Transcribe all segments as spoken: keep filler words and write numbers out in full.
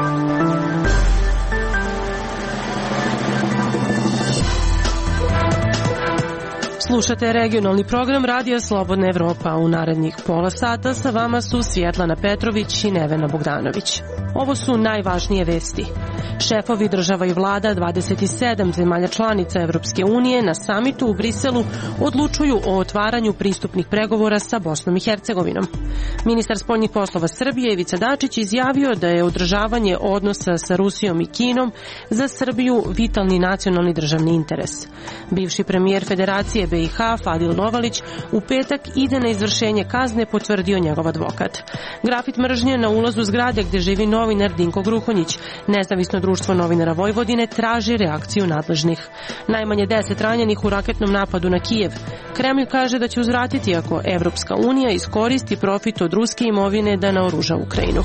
Slušate regionalni program Radija Slobodna Evropa. U narednih pola sata sa vama su Svjetlana Petrović i Nevena Bogdanović. Ovo su najvažnije vesti. Šefovi država i vlada dvadeset sedam zemalja članica Evropske unije na samitu u Briselu odlučuju o otvaranju pristupnih pregovora sa Bosnom i Hercegovinom. Ministar spoljnih poslova Srbije Ivica Dačić izjavio da je održavanje odnosa sa Rusijom i Kinom za Srbiju vitalni nacionalni državni interes. Bivši premijer Federacije B i H Fadil Novalić u petak ide na izvršenje kazne, potvrdio njegov advokat. Grafit mržnje na ulazu zgrade gde živi novinar Dinko Gruhonjić. Nezavisno društvo novinara Vojvodine traži reakciju nadležnih. Najmanje deset ranjenih u raketnom napadu na Kijev. Kremlj kaže da će uzvratiti ako Evropska unija iskoristi profit od ruske imovine da naoruža Ukrajinu.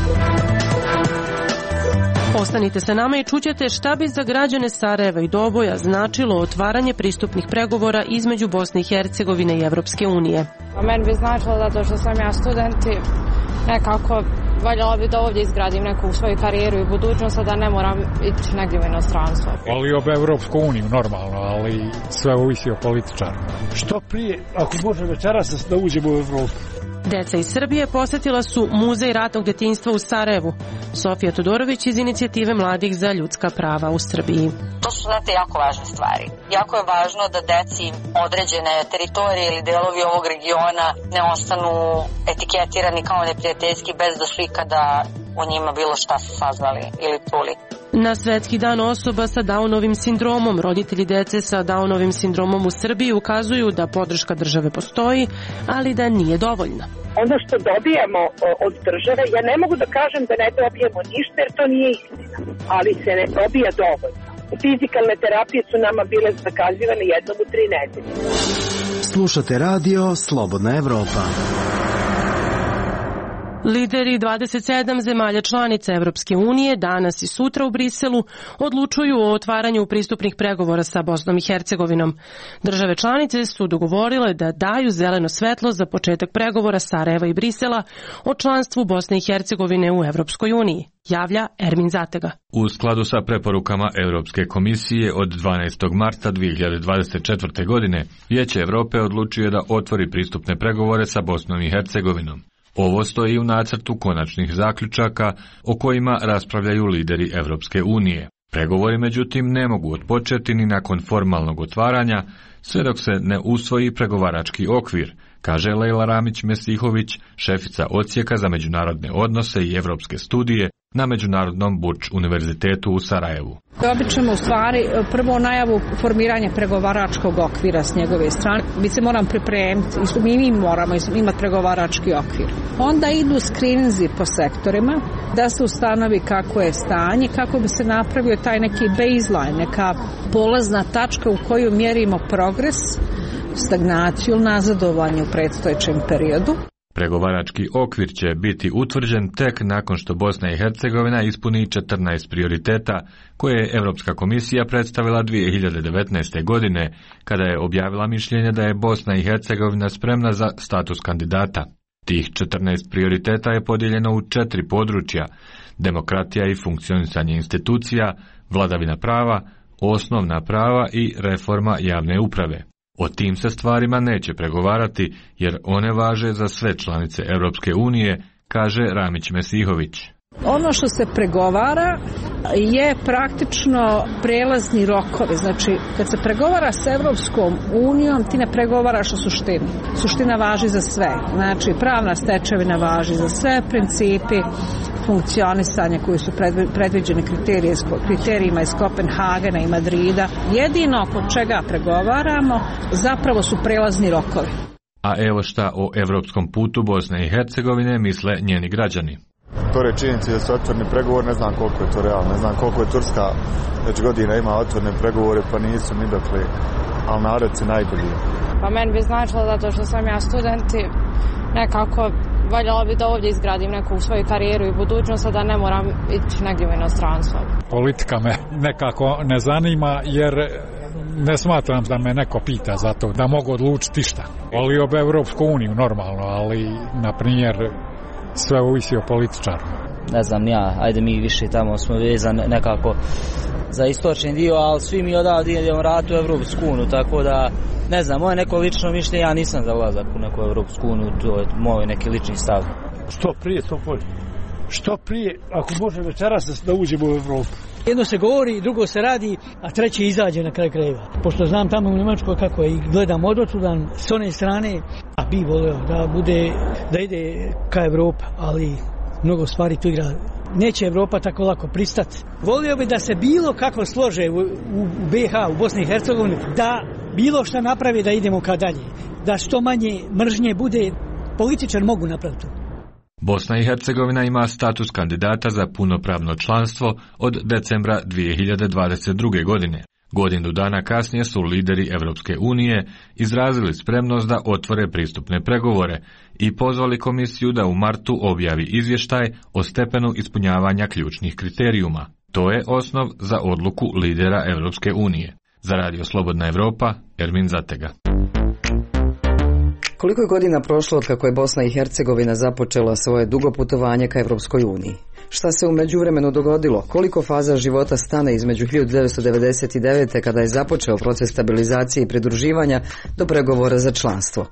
Ostanite sa nama i čućete šta bi za građane Sarajeva i Doboja značilo otvaranje pristupnih pregovora između Bosne i Hercegovine i Evropske unije. A meni bi značilo zato što sam ja student i nekako valjalo bi da ovdje izgradim neku svoju karijeru i budućnost, da ne moram ići negdje u inostranstvo. Ali ob Evropsku uniju normalno, ali sve ovisi o političarima. Što prije, ako može večeras da uđemo u Evropu. Deca iz Srbije posjetila su Muzej ratnog detinjstva u Sarajevu. Sofija Todorović iz inicijative Mladih za ljudska prava u Srbiji. To su, znate, jako važne stvari. Jako je važno da deci određene teritorije ili delovi ovog regiona ne ostanu etiketirani kao neprijateljski bez da su ikada o njima bilo šta saznali ili čuli. Na Svetski dan osoba sa Downovim sindromom roditelji dece sa Downovim sindromom u Srbiji ukazuju da podrška države postoji, ali da nije dovoljna. Ono što dobijamo od države, ja ne mogu da kažem da ne dobijemo ništa jer to nije istina, ali se ne dobija dovoljno. Fizikalne terapije su nama bile zakazivane jednom u tri nedelje. Slušate radio Slobodna Evropa. Lideri dvadeset sedam zemalja članica Evropske unije danas i sutra u Briselu odlučuju o otvaranju pristupnih pregovora sa Bosnom i Hercegovinom. Države članice su dogovorile da daju zeleno svetlo za početak pregovora Sarajeva i Brisela o članstvu Bosne i Hercegovine u Evropskoj uniji, javlja Ermin Zatega. U skladu sa preporukama Europske komisije od dvanaestog marta dvije hiljade dvadeset četvrte. godine, Vijeće Evrope odlučuje da otvori pristupne pregovore sa Bosnom i Hercegovinom. Ovo stoji u nacrtu konačnih zaključaka o kojima raspravljaju lideri Evropske unije. Pregovori međutim ne mogu otpočeti ni nakon formalnog otvaranja, sve dok se ne usvoji pregovarački okvir, kaže Lejla Ramić-Mesihović, šefica odsjeka za međunarodne odnose i evropske studije na Međunarodnom Burč univerzitetu u Sarajevu. Dobit ćemo u stvari prvo najavu formiranja pregovaračkog okvira s njegove strane. Mi se moram pripremiti, mi, mi moramo imati pregovarački okvir. Onda idu skrininzi po sektorima, da se ustanovi kako je stanje, kako bi se napravio taj neki baseline, neka polazna tačka u koju mjerimo progres, stagnaciju, nazadovanje u predstojećem periodu. Pregovarački okvir će biti utvrđen tek nakon što Bosna i Hercegovina ispuni četrnaest prioriteta koje je Europska komisija predstavila dvije hiljade devetnaeste. godine, kada je objavila mišljenje da je Bosna i Hercegovina spremna za status kandidata. Tih četrnaest prioriteta je podijeljeno u četiri područja: demokratija i funkcionisanje institucija, vladavina prava, osnovna prava i reforma javne uprave. O tim se stvarima neće pregovarati jer one važe za sve članice Europske unije, kaže Ramić-Mesihović. Ono što se pregovara je praktično prelazni rokovi. Znači, kad se pregovara s Evropskom unijom, ti ne pregovaraš o suštini. Suština važi za sve. Znači, pravna stečevina važi za sve, principi funkcionisanja koji su predviđeni kriterijima iz Kopenhagena i Madrida. Jedino oko čega pregovaramo zapravo su prelazni rokovi. A evo šta o evropskom putu Bosne i Hercegovine misle njeni građani. To je činjenica da su otvoreni pregovori, ne znam koliko je to realno, ne znam koliko je Turska već godina ima otvorene pregovore, pa nisu ni dokle, ali narod se najbolji. Pa meni bi značilo zato što sam ja student i nekako valjalo bi da ovdje izgradim neku svoju karijeru i budućnost, da ne moram ići negdje u inostranstvo. Politika me nekako ne zanima jer ne smatram da me neko pita za to, da mogu odlučiti šta. Ali ob Evropsku uniju normalno, ali na primjer sve ovisi o političarima. ne znam ja, ajde mi više tamo smo vezani nekako za istočni dio, ali svi mi odavde idemo ratu u Evropsku uniju, tako da ne znam, moje neko lično mišljenje, ja nisam za ulazak u neku Evropsku uniju, to je moj neki lični stav. Što prije, to bolje. Što prije, ako može večeras da uđemo u Evropu. Jedno se govori, drugo se radi, a treće izađe na kraj krajeva. Pošto znam tamo u Njemačkoj kako je i gledam odotudan s one strane, a bi voleo da bude, da ide ka Evropa, ali mnogo stvari tu igra. Neće Evropa tako lako pristati. Volio bi da se bilo kako slože u, u B H, u Bosni i Hercegovini, da bilo šta napravi da idemo ka dalje. Da što manje mržnje bude, političar mogu napraviti. Bosna i Hercegovina ima status kandidata za punopravno članstvo od decembra dvije hiljade dvadeset druge. godine. Godinu dana kasnije su lideri Evropske unije izrazili spremnost da otvore pristupne pregovore i pozvali komisiju da u martu objavi izvještaj o stepenu ispunjavanja ključnih kriterijuma. To je osnov za odluku lidera Evropske unije. Za Radio Slobodna Evropa, Ermin Zatega. Koliko je godina prošlo od kako je Bosna i Hercegovina započela svoje dugo putovanje ka Evropskoj uniji? Šta se u međuvremenu dogodilo? Koliko faza života stane između hiljadu devetsto devedeset devete. kada je započeo proces stabilizacije i pridruživanja do pregovora za članstvo?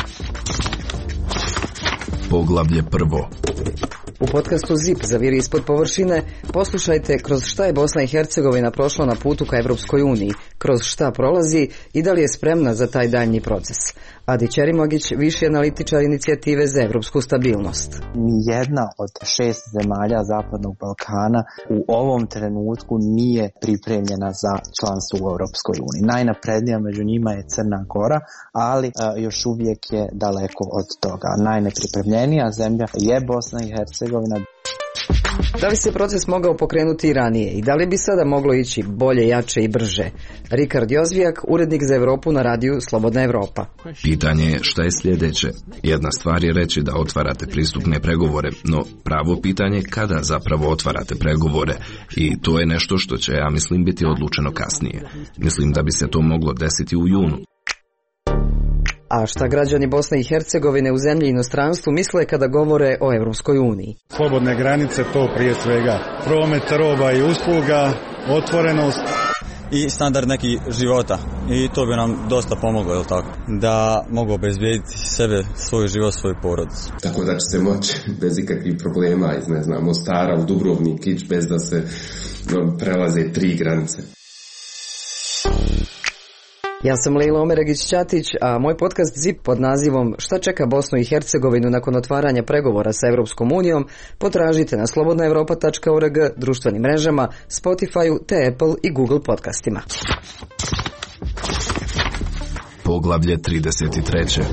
Poglavlje prvo. U podcastu ZIP Zaviri ispod površine poslušajte kroz šta je Bosna i Hercegovina prošla na putu ka Evropskoj uniji, kroz šta prolazi i da li je spremna za taj daljnji proces. Adi Ćerimogić, viši analitičar inicijative za evropsku stabilnost. Nijedna od šest zemalja Zapadnog Balkana u ovom trenutku nije pripremljena za članstvo u Europskoj uniji. Najnaprednija među njima je Crna Gora, ali a, još uvijek je daleko od toga. Najnepripremljenija zemlja je Bosna i Hercegovina. Da li se proces mogao pokrenuti i ranije i da li bi sada moglo ići bolje, jače i brže? Rikard Jozvijak, urednik za Evropu na radiju Slobodna Evropa. Pitanje je šta je sljedeće. Jedna stvar je reći da otvarate pristupne pregovore, no pravo pitanje je kada zapravo otvarate pregovore i to je nešto što će, ja mislim, biti odlučeno kasnije. Mislim da bi se to moglo desiti u junu. A šta građani Bosne i Hercegovine u zemlji i inostranstvu misle kada govore o Evropskoj uniji? Slobodne granice, to prije svega. Promet roba i usluga, otvorenost. I standard neki života. I to bi nam dosta pomoglo, jel tako? Da mogu obezbijediti sebe, svoj život, svoju porodicu. Tako da će se moći bez ikakvih problema iz, ne znam, Mostara u Dubrovnik ići bez da se no, prelaze tri granice. Ja sam Lejla Omeregić-Ćatić, a moj podcast ZIP pod nazivom Šta čeka Bosnu i Hercegovinu nakon otvaranja pregovora sa Evropskom unijom potražite na slobodna evropa tačka org, društvenim mrežama, Spotify-u te Apple i Google podcastima. Poglavlje trideset tri.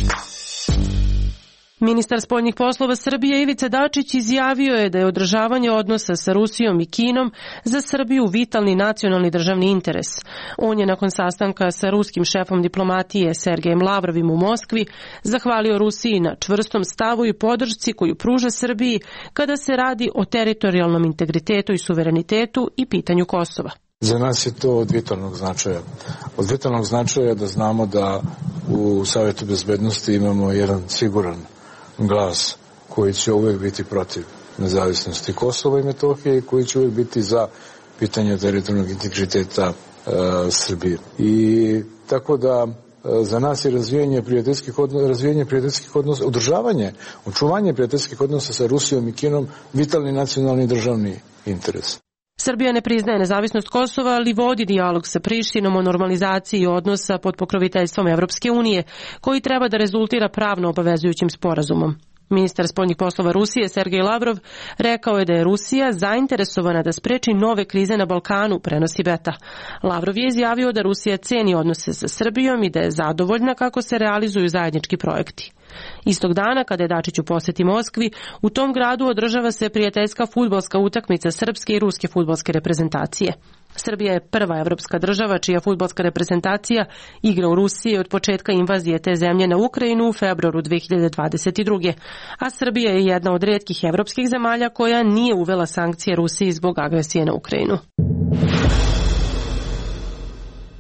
Ministar spoljnih poslova Srbije Ivica Dačić izjavio je da je održavanje odnosa sa Rusijom i Kinom za Srbiju vitalni nacionalni državni interes. On je nakon sastanka sa ruskim šefom diplomatije Sergejem Lavrovim u Moskvi zahvalio Rusiji na čvrstom stavu i podršci koju pruža Srbiji kada se radi o teritorijalnom integritetu i suverenitetu i pitanju Kosova. Za nas je to od vitalnog značaja. Od vitalnog značaja da znamo da u Savjetu bezbednosti imamo jedan siguran glas koji će uvijek biti protiv nezavisnosti Kosova i Metohije i koji će uvijek biti za pitanje teritorijalnog integriteta e, Srbije. I tako da e, za nas je razvijanje prijateljskih odnosa, razvijanje prijateljskih odnosa, održavanje, očuvanje prijateljskih odnosa sa Rusijom i Kinom vitalni nacionalni državni interes. Srbija ne priznaje nezavisnost Kosova, ali vodi dijalog sa Prištinom o normalizaciji odnosa pod pokroviteljstvom Evropske unije, koji treba da rezultira pravno obavezujućim sporazumom. Ministar spoljnih poslova Rusije Sergej Lavrov rekao je da je Rusija zainteresovana da spreči nove krize na Balkanu, prenosi Beta. Lavrov je izjavio da Rusija ceni odnose sa Srbijom i da je zadovoljna kako se realizuju zajednički projekti. Istog dana, kada je Dačić u posjeti Moskvi, u tom gradu održava se prijateljska fudbalska utakmica srpske i ruske fudbalske reprezentacije. Srbija je prva evropska država čija fudbalska reprezentacija igra u Rusiji od početka invazije te zemlje na Ukrajinu u februaru dve hiljade dvadeset druge. A Srbija je jedna od rijetkih evropskih zemalja koja nije uvela sankcije Rusiji zbog agresije na Ukrajinu.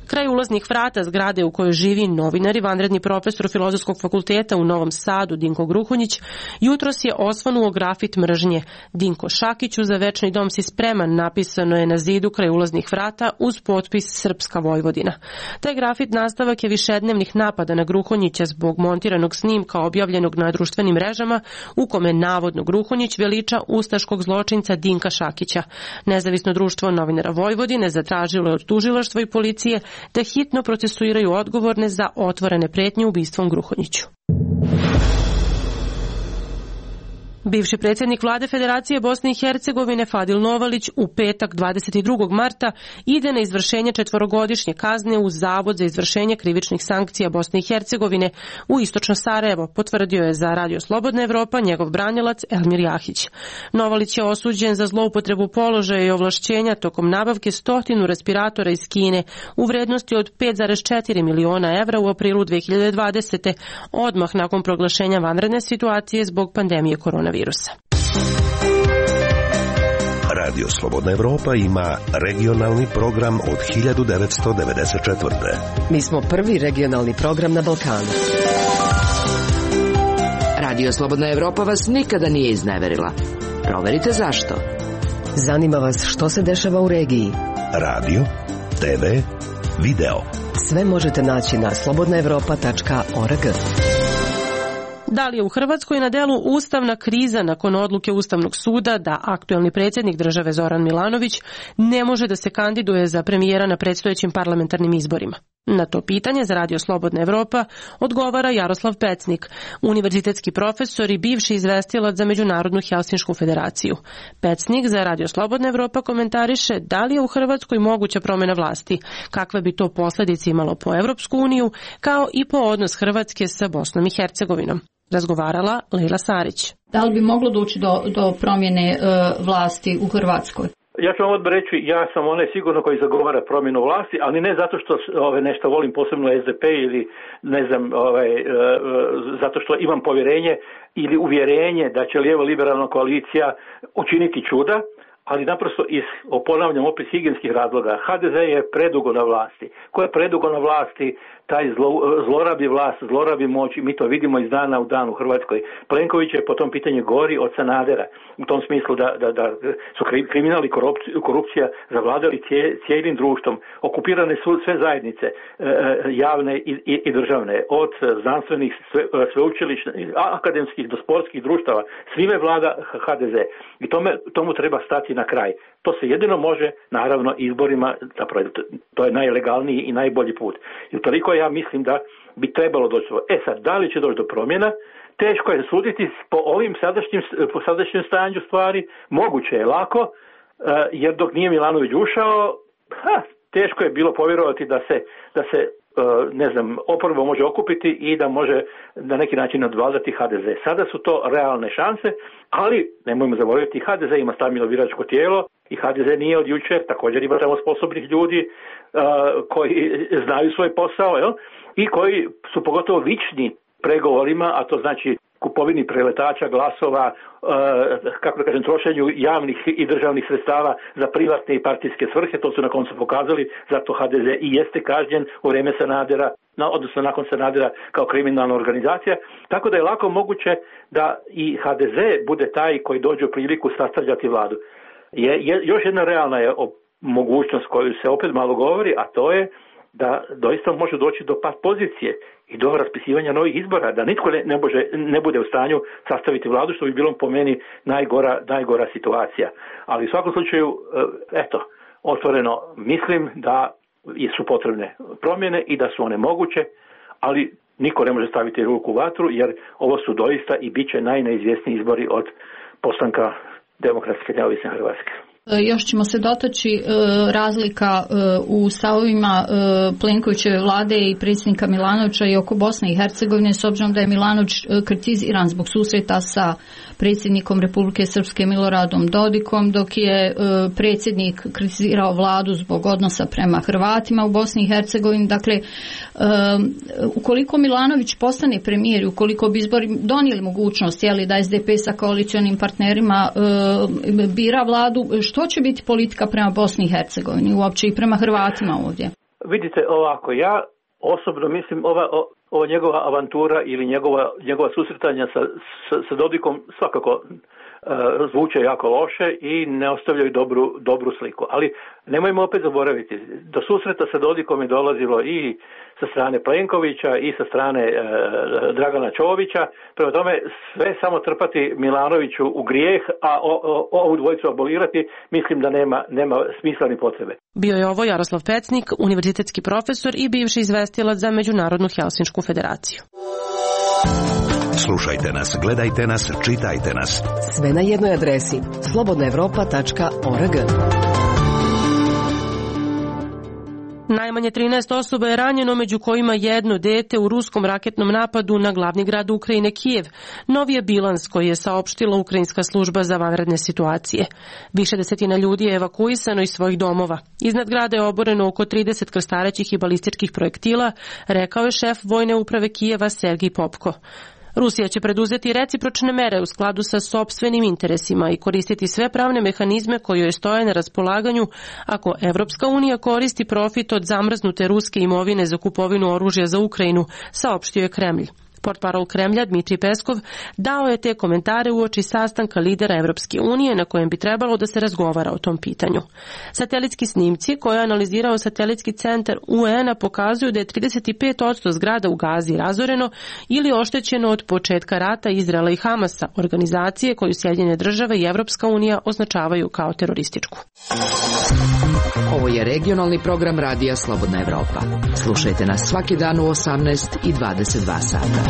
Kraj ulaznih vrata zgrade u kojoj živi novinar i vanredni profesor Filozofskog fakulteta u Novom Sadu Dinko Gruhonjić jutros je osvanuo grafit mržnje. Dinko Šakiću, za večni dom si spreman, napisano je na zidu kraj ulaznih vrata uz potpis Srpska Vojvodina. Taj grafit nastavak je višednevnih napada na Gruhonjića zbog montiranog snimka objavljenog na društvenim mrežama u kome navodno Gruhonjić veliča ustaškog zločinca Dinka Šakića. Nezavisno društvo novinara Vojvodine zatražilo je od tužilaštva i policije da hitno procesuiraju odgovorne za otvorene pretnje ubistvom Gruhonjiću. Bivši predsjednik vlade Federacije Bosne i Hercegovine Fadil Novalić u petak dvadeset drugog marta ide na izvršenje četvorogodišnje kazne u Zavod za izvršenje krivičnih sankcija Bosne i Hercegovine u istočno Sarajevo, potvrdio je za Radio Slobodna Evropa njegov branilac Elmir Jahić. Novalić je osuđen za zloupotrebu položaja i ovlašćenja tokom nabavke stotinu respiratora iz Kine u vrednosti od pet zarez četiri miliona evra u aprilu dve hiljade dvadesete. odmah nakon proglašenja vanredne situacije zbog pandemije koronavirusa. Virusa. Radio Slobodna Evropa ima regionalni program od hiljadu devetsto devedeset četvrte. Mi smo prvi regionalni program na Balkanu. Radio Slobodna Evropa vas nikada nije izneverila. Proverite zašto. Zanima vas što se dešava u regiji. Radio, te ve, video. Sve možete naći na slobodna evropa tačka org. Da li je u Hrvatskoj na delu ustavna kriza nakon odluke Ustavnog suda da aktuelni predsjednik države Zoran Milanović ne može da se kandiduje za premijera na predstojećim parlamentarnim izborima? Na to pitanje za Radio Slobodna Evropa odgovara Jaroslav Pecnik, univerzitetski profesor i bivši izvestilac za Međunarodnu Helsinšku federaciju. Pecnik za Radio Slobodna Evropa komentariše da li je u Hrvatskoj moguća promjena vlasti, kakve bi to posljedice imalo po Evropsku uniju, kao i po odnos Hrvatske sa Bosnom i Hercegovinom. Razgovarala Lejla Sarić. Da li bi moglo doći do, do promjene e, vlasti u Hrvatskoj? Ja ću vam odmah reći, ja sam onaj sigurno koji zagovara promjenu vlasti, ali ne zato što ove, nešto volim posebno es de pe ili ne znam, ovaj, e, zato što imam povjerenje ili uvjerenje da će lijevo-liberalna koalicija učiniti čuda, ali naprosto iz, ponavljam opet, higijenskih razloga. ha de ze je predugo na vlasti. Ko je predugo na vlasti, taj zlo, zlorabi vlast, zlorabi moć i mi to vidimo iz dana u dan u Hrvatskoj. Plenković je po tom pitanju gori od Sanadera. U tom smislu da, da, da su kriminal i korupcija zavladali cijelim društvom. Okupirane su sve zajednice, javne i, i, i državne, od znanstvenih, sve, sveučilišnih, akademskih do sportskih društava. Svime vlada ha de ze. I tome, tomu treba stati na kraj. To se jedino može, naravno, izborima, zapravo to je najlegalniji i najbolji put. I utoliko ja mislim da bi trebalo doći. E sad, da li će doći do promjena? Teško je suditi po ovim sadašnjim, po sadašnjem stanju stvari. Moguće je lako, jer dok nije Milanović ušao, ha, teško je bilo povjerovati da se, da se ne znam, oporba može okupiti i da može na neki način nadvladati ha de ze. Sada su to realne šanse, ali nemojmo zaboraviti, ha de ze ima stabilno biračko tijelo i ha de ze nije od jučer, također ima tamo sposobnih ljudi uh, koji znaju svoj posao, jel? I koji su pogotovo vični pregovorima, a to znači kupovini preletača, glasova, e, kako da kažem, trošenju javnih i državnih sredstava za privatne i partijske svrhe. To su na koncu pokazali, zato ha de ze i jeste kažnjen u vrijeme Sanadera, no, odnosno nakon Sanadera kao kriminalna organizacija. Tako da je lako moguće da i ha de ze bude taj koji dođe u priliku sastavljati vladu. Je, je, još jedna realna je mogućnost koju se opet malo govori, a to je da doista može doći do pad pozicije i do raspisivanja novih izbora, da nitko ne, ne, može, ne bude u stanju sastaviti vladu, što bi bilo po meni najgora, najgora situacija. Ali u svakom slučaju, eto, otvoreno mislim da su potrebne promjene i da su one moguće, ali niko ne može staviti ruku u vatru, jer ovo su doista i bit će najneizvjesniji izbori od postanka demokratske neovisne Hrvatske. Još ćemo se dotaći e, razlika e, u stavovima e, Plenkovićeve vlade i predsjednika Milanovića i oko Bosne i Hercegovine, s obzirom da je Milanović e, kritiziran zbog susreta sa predsjednikom Republike Srpske Miloradom Dodikom, dok je e, predsjednik kritizirao vladu zbog odnosa prema Hrvatima u Bosni i Hercegovini. Dakle, e, ukoliko Milanović postane premijer, ukoliko bi izbori donijeli mogućnost, jeli, da es de pe sa koalicionim partnerima e, bira vladu, što će biti politika prema Bosni i Hercegovini, uopće i prema Hrvatima ovdje? Vidite ovako, ja osobno mislim ova, ova njegova avantura ili njegova, njegova susretanja sa, sa, sa Dodikom svakako uh, zvuče jako loše i ne ostavljaju dobru, dobru sliku. Ali nemojmo opet zaboraviti, do susreta sa Dodikom je dolazilo i sa strane Plenkovića i sa strane uh, Dragana Čovića. Prema tome sve samo trpati Milanoviću u grijeh, a o, o, ovu dvojicu abolirati mislim da nema, nema smisla ni potrebe. Bio je ovo Jaroslav Pecnik, univerzitetski profesor i bivši izvestilac za Međunarodnu Helsinšku federaciju. Slušajte nas, gledajte nas, čitajte nas. Sve na jednoj adresi slobodna evropa tačka org. Najmanje trinaest osoba je ranjeno, među kojima jedno dete u ruskom raketnom napadu na glavni grad Ukrajine Kijev. Novi je bilans koji je saopštila Ukrajinska služba za vanredne situacije. Više desetina ljudi je evakuisano iz svojih domova. Iznad grada je oboreno oko trideset krstarećih i balističkih projektila, rekao je šef vojne uprave Kijeva Sergij Popko. Rusija će preduzeti recipročne mere u skladu sa sopstvenim interesima i koristiti sve pravne mehanizme koji joj stoje na raspolaganju ako Evropska unija koristi profit od zamrznute ruske imovine za kupovinu oružja za Ukrajinu, saopštio je Kremlj. Portparol Kremlja Dmitrij Peskov dao je te komentare uoči sastanka lidera Evropske unije na kojem bi trebalo da se razgovara o tom pitanju. Satelitski snimci koje je analizirao satelitski centar U N-a pokazuju da je trideset pet posto zgrada u Gazi razoreno ili oštećeno od početka rata Izraela i Hamasa, organizacije koju Sjedinjene države i Evropska unija označavaju kao terorističku. Ovo je regionalni program Radija Slobodna Evropa. Slušajte nas svaki dan u osamnaest i dvadeset dva sata.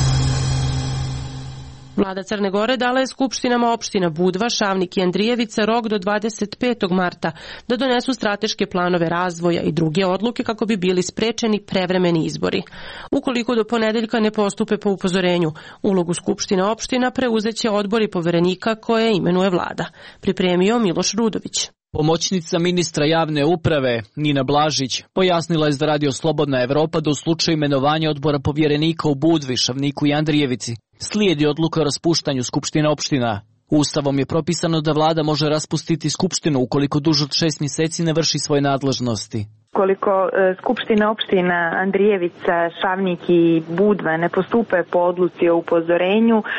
Vlada Crne Gore dala je skupštinama opština Budva, Šavnik i Andrijevica rok do dvadeset petog marta da donesu strateške planove razvoja i druge odluke kako bi bili sprečeni prevremeni izbori. Ukoliko do ponedeljka ne postupe po upozorenju, ulogu skupština opština preuzeće odbori poverenika koje imenuje vlada. Pripremio Miloš Rudović. Pomoćnica ministra javne uprave Nina Blažić pojasnila je za Radio Slobodna Evropa da u slučaju imenovanja odbora povjerenika u Budvi, Šavniku i Andrijevici slijedi odluka o raspuštanju skupštine opština. Ustavom je propisano da vlada može raspustiti skupštinu ukoliko duže od šest mjeseci ne vrši svoje nadležnosti. Koliko e, Skupština opština Andrijevica, Šavnik i Budva ne postupe po odluci o upozorenju, e,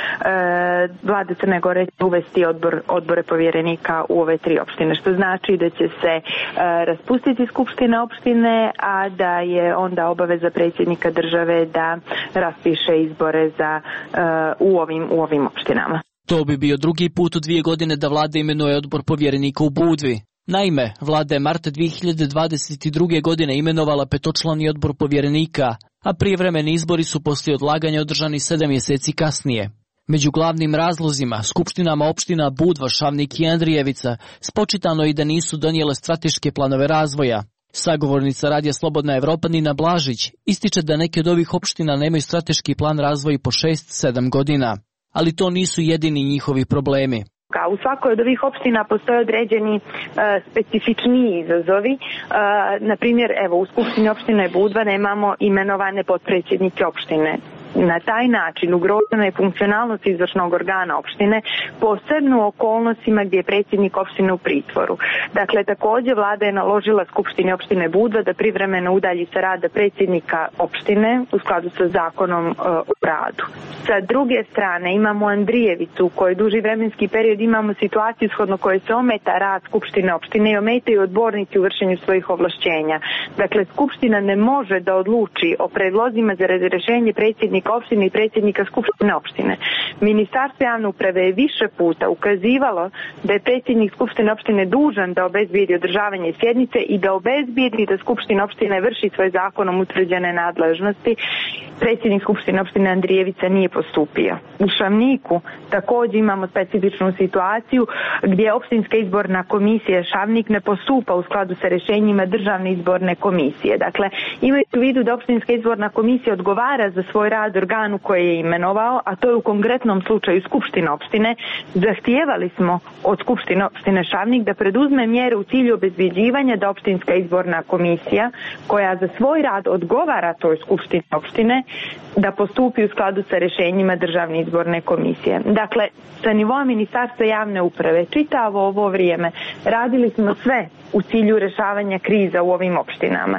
vlada Crne Gore će uvesti odbor, odbore povjerenika u ove tri opštine, što znači da će se e, raspustiti Skupština opštine, a da je onda obaveza predsjednika države da raspiše izbore za, e, u, ovim, u ovim opštinama. To bi bio drugi put u dvije godine da vlada imenuje odbor povjerenika u Budvi. Naime, vlada je marta dvije hiljade dvadeset druge. godine imenovala petočlani odbor povjerenika, a prijevremeni izbori su poslije odlaganja održani sedam mjeseci kasnije. Među glavnim razlozima skupštinama opština Budva, Šavnik i Andrijevica spočitano i da nisu donijele strateške planove razvoja. Sagovornica Radija Slobodna Evropa Nina Blažić ističe da neke od ovih opština nemaju strateški plan razvoja po šest sedam godina, ali to nisu jedini njihovi problemi. U svakoj od ovih opština postoje određeni uh, specifičniji izazovi. Uh, na primjer, evo, u Skupštini opštine Budva nemamo imenovane potpredsjednike opštine. Na taj način ugrožena je funkcionalnost izvršnog organa opštine, posebno u okolnostima gdje je predsjednik opštine u pritvoru. Dakle, također vlada je naložila Skupštini opštine Budva da privremeno udalji sa rada predsjednika opštine u skladu sa zakonom uh, o radu. Sa druge strane imamo Andrijevicu u kojoj duži vremenski period imamo situaciju shodno koje se ometa rad Skupštine opštine i ometaju odbornici u vršenju svojih ovlašćenja. Dakle, Skupština ne može da odluči o predlozima za razrješenje predsjednika opštine i predsjednika Skupštine opštine. Ministarstvo javne uprave je više puta ukazivalo da je predsjednik Skupštine opštine dužan da obezbijedi održavanje sjednice i da obezbijedi da Skupština opštine vrši svoje zakonom utvrđene nadležnosti. Predsjednik Skupštine opštine Andrijevica nije postupio. U Šavniku također imamo specifičnu situaciju gdje opštinska izborna komisija Šavnik ne postupa u skladu sa rješenjima državne izborne komisije. Dakle, imajući u vidu da opštinska izborna komisija odgovara za svoj rad organu koji je imenovao, a to je u konkretnom slučaju Skupština opštine, zahtijevali smo od Skupštine opštine Šavnik da preduzme mjere u cilju obezbjeđivanja da opštinska izborna komisija, koja za svoj rad odgovara toj Skupštini opštine, da postupi u skladu sa rješenjima državne izborne komisije. Dakle, sa nivoa Ministarstva javne uprave čitavo ovo vrijeme radili smo sve u cilju rješavanja kriza u ovim opštinama.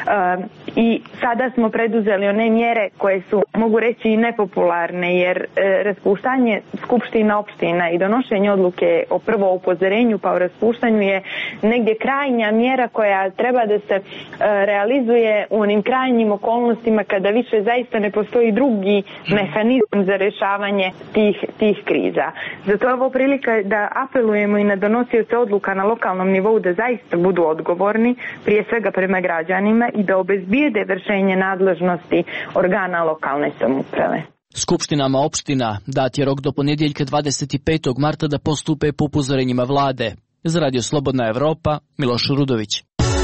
i sada smo preduzeli one mjere koje su, mogu reći, i nepopularne, jer raspuštanje skupština opština i donošenje odluke o prvo upozorenju pa o raspuštanju je negdje krajnja mjera koja treba da se realizuje u onim krajnjim okolnostima kada više zaista ne postoji drugi mehanizam za rješavanje tih, tih kriza. Zato je ovo prilika da apelujemo i na donosioce odluka na lokalnom nivou da zaista budu odgovorni, prije svega prema građanima, i da obezbijede vršenje nadležnosti organa lokalne samouprave. Skupštinama opština dat je rok do ponedjeljka dvadeset petog marta da postupe po upozorenjima vlade. Za Radio Slobodna Evropa, Miloš Rudović.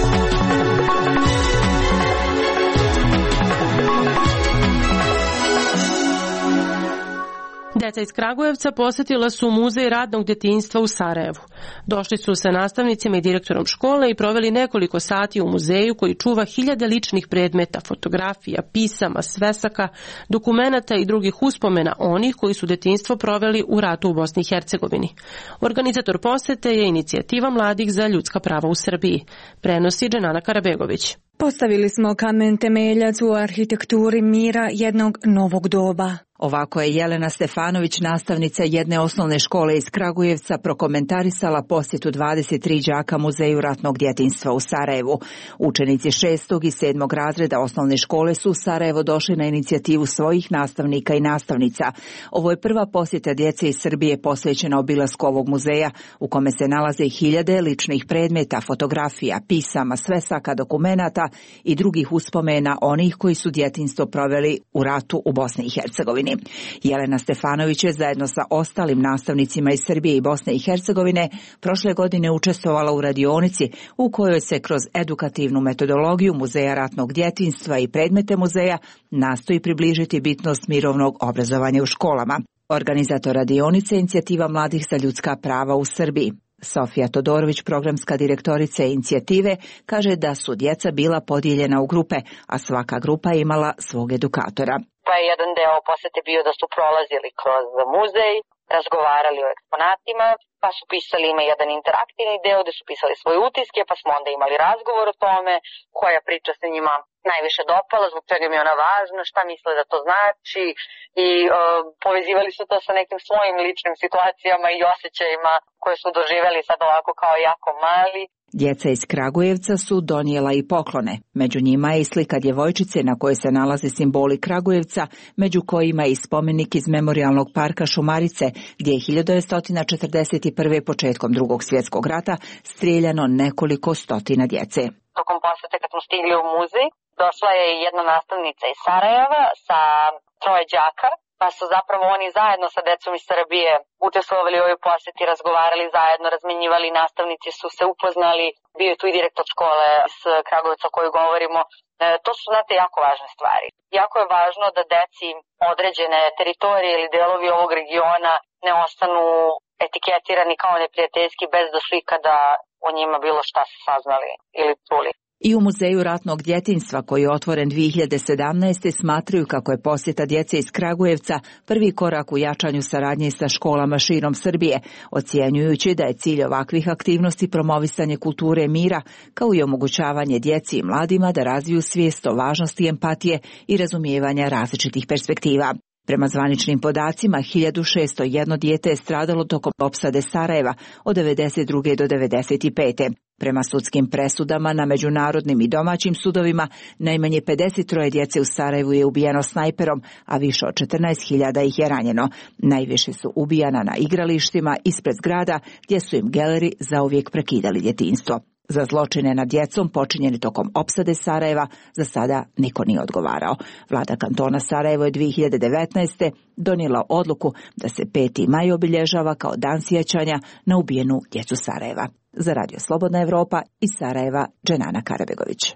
Deca iz Kragujevca posjetila su muzej radnog djetinjstva u Sarajevu. Došli su sa nastavnicima i direktorom škole i proveli nekoliko sati u muzeju koji čuva hiljade ličnih predmeta, fotografija, pisama, svesaka, dokumenata i drugih uspomena onih koji su djetinjstvo proveli u ratu u Bosni i Hercegovini. Organizator posjete je Inicijativa mladih za ljudska prava u Srbiji. Prenosi Dženana Karabegović. Postavili smo kamen temeljac u arhitekturi mira jednog novog doba. Ovako je Jelena Stefanović, nastavnica jedne osnovne škole iz Kragujevca, prokomentarisala posjetu dvadeset tri đaka Muzeju ratnog djetinjstva u Sarajevu. Učenici šestog i sedmog razreda osnovne škole su u Sarajevo došli na inicijativu svojih nastavnika i nastavnica. Ovo je prva posjeta djece iz Srbije posvećena obilasku ovog muzeja, u kome se nalaze hiljade ličnih predmeta, fotografija, pisama, svesaka, dokumenata i drugih uspomena onih koji su djetinjstvo proveli u ratu u Bosni i Hercegovini. Jelena Stefanović je zajedno sa ostalim nastavnicima iz Srbije i Bosne i Hercegovine prošle godine učestvovala u radionici u kojoj se kroz edukativnu metodologiju Muzeja ratnog djetinjstva i predmete muzeja nastoji približiti bitnost mirovnog obrazovanja u školama. Organizator radionice je Inicijativa mladih za ljudska prava u Srbiji. Sofija Todorović, programska direktorica inicijative, kaže da su djeca bila podijeljena u grupe, a svaka grupa je imala svog edukatora. Pa je jedan deo posjete bio da su prolazili kroz muzej, razgovarali o eksponatima, pa su pisali, ima jedan interaktivni deo gde su pisali svoje utiske, pa smo onda imali razgovor o tome koja priča se njima najviše dopala, zbog čega mi je ona važna, šta misle da to znači i uh, povezivali su to sa nekim svojim ličnim situacijama i osjećajima koje su doživjeli sad ovako kao jako mali. Djeca iz Kragujevca su donijela i poklone. Među njima je i slika djevojčice na kojoj se nalaze simboli Kragujevca, među kojima je i spomenik iz memorijalnog parka Šumarice, gdje je hiljadu devetsto četrdeset prve početkom Drugog svjetskog rata strijeljano nekoliko stotina djece. Tokom posjete kad smo stigli u muzej, došla je jedna nastavnica iz Sarajeva sa troje đaka, pa su zapravo oni zajedno sa decom iz Srbije učestvovali u ovoj posjeti, razgovarali zajedno, razmenjivali, nastavnici su se upoznali, bio je tu i direktor škole iz Kragujevca o kojoj govorimo. E, to su, znate, jako važne stvari. Jako je važno da deci određene teritorije ili delovi ovog regiona ne ostanu etiketirani kao neprijateljski bez da su ikada o njima bilo šta se saznali ili čuli. I u Muzeju ratnog djetinjstva, koji je otvoren dvije hiljade sedamnaeste. smatraju kako je posjeta djece iz Kragujevca prvi korak u jačanju saradnje sa školama širom Srbije, ocjenjujući da je cilj ovakvih aktivnosti promovisanje kulture mira, kao i omogućavanje djeci i mladima da razviju svijest o važnosti empatije i razumijevanja različitih perspektiva. Prema zvaničnim podacima, hiljadu šesto jedan dijete je stradalo tokom opsade Sarajeva od devedeset druge do devedeset pete. Prema sudskim presudama na međunarodnim i domaćim sudovima, najmanje pedeset troje djece u Sarajevu je ubijeno snajperom, a više od četrnaest hiljada ih je ranjeno. Najviše su ubijana na igralištima ispred zgrada, gdje su im geleri zauvijek prekidali djetinjstvo. Za zločine nad djecom počinjeni tokom opsade Sarajeva za sada niko nije odgovarao. Vlada kantona Sarajevo je dvije hiljade devetnaeste. donijela odluku da se peti maj obilježava kao dan sjećanja na ubijenu djecu Sarajeva. Za Radio Slobodna Evropa iz Sarajeva, Dženana Karabegović.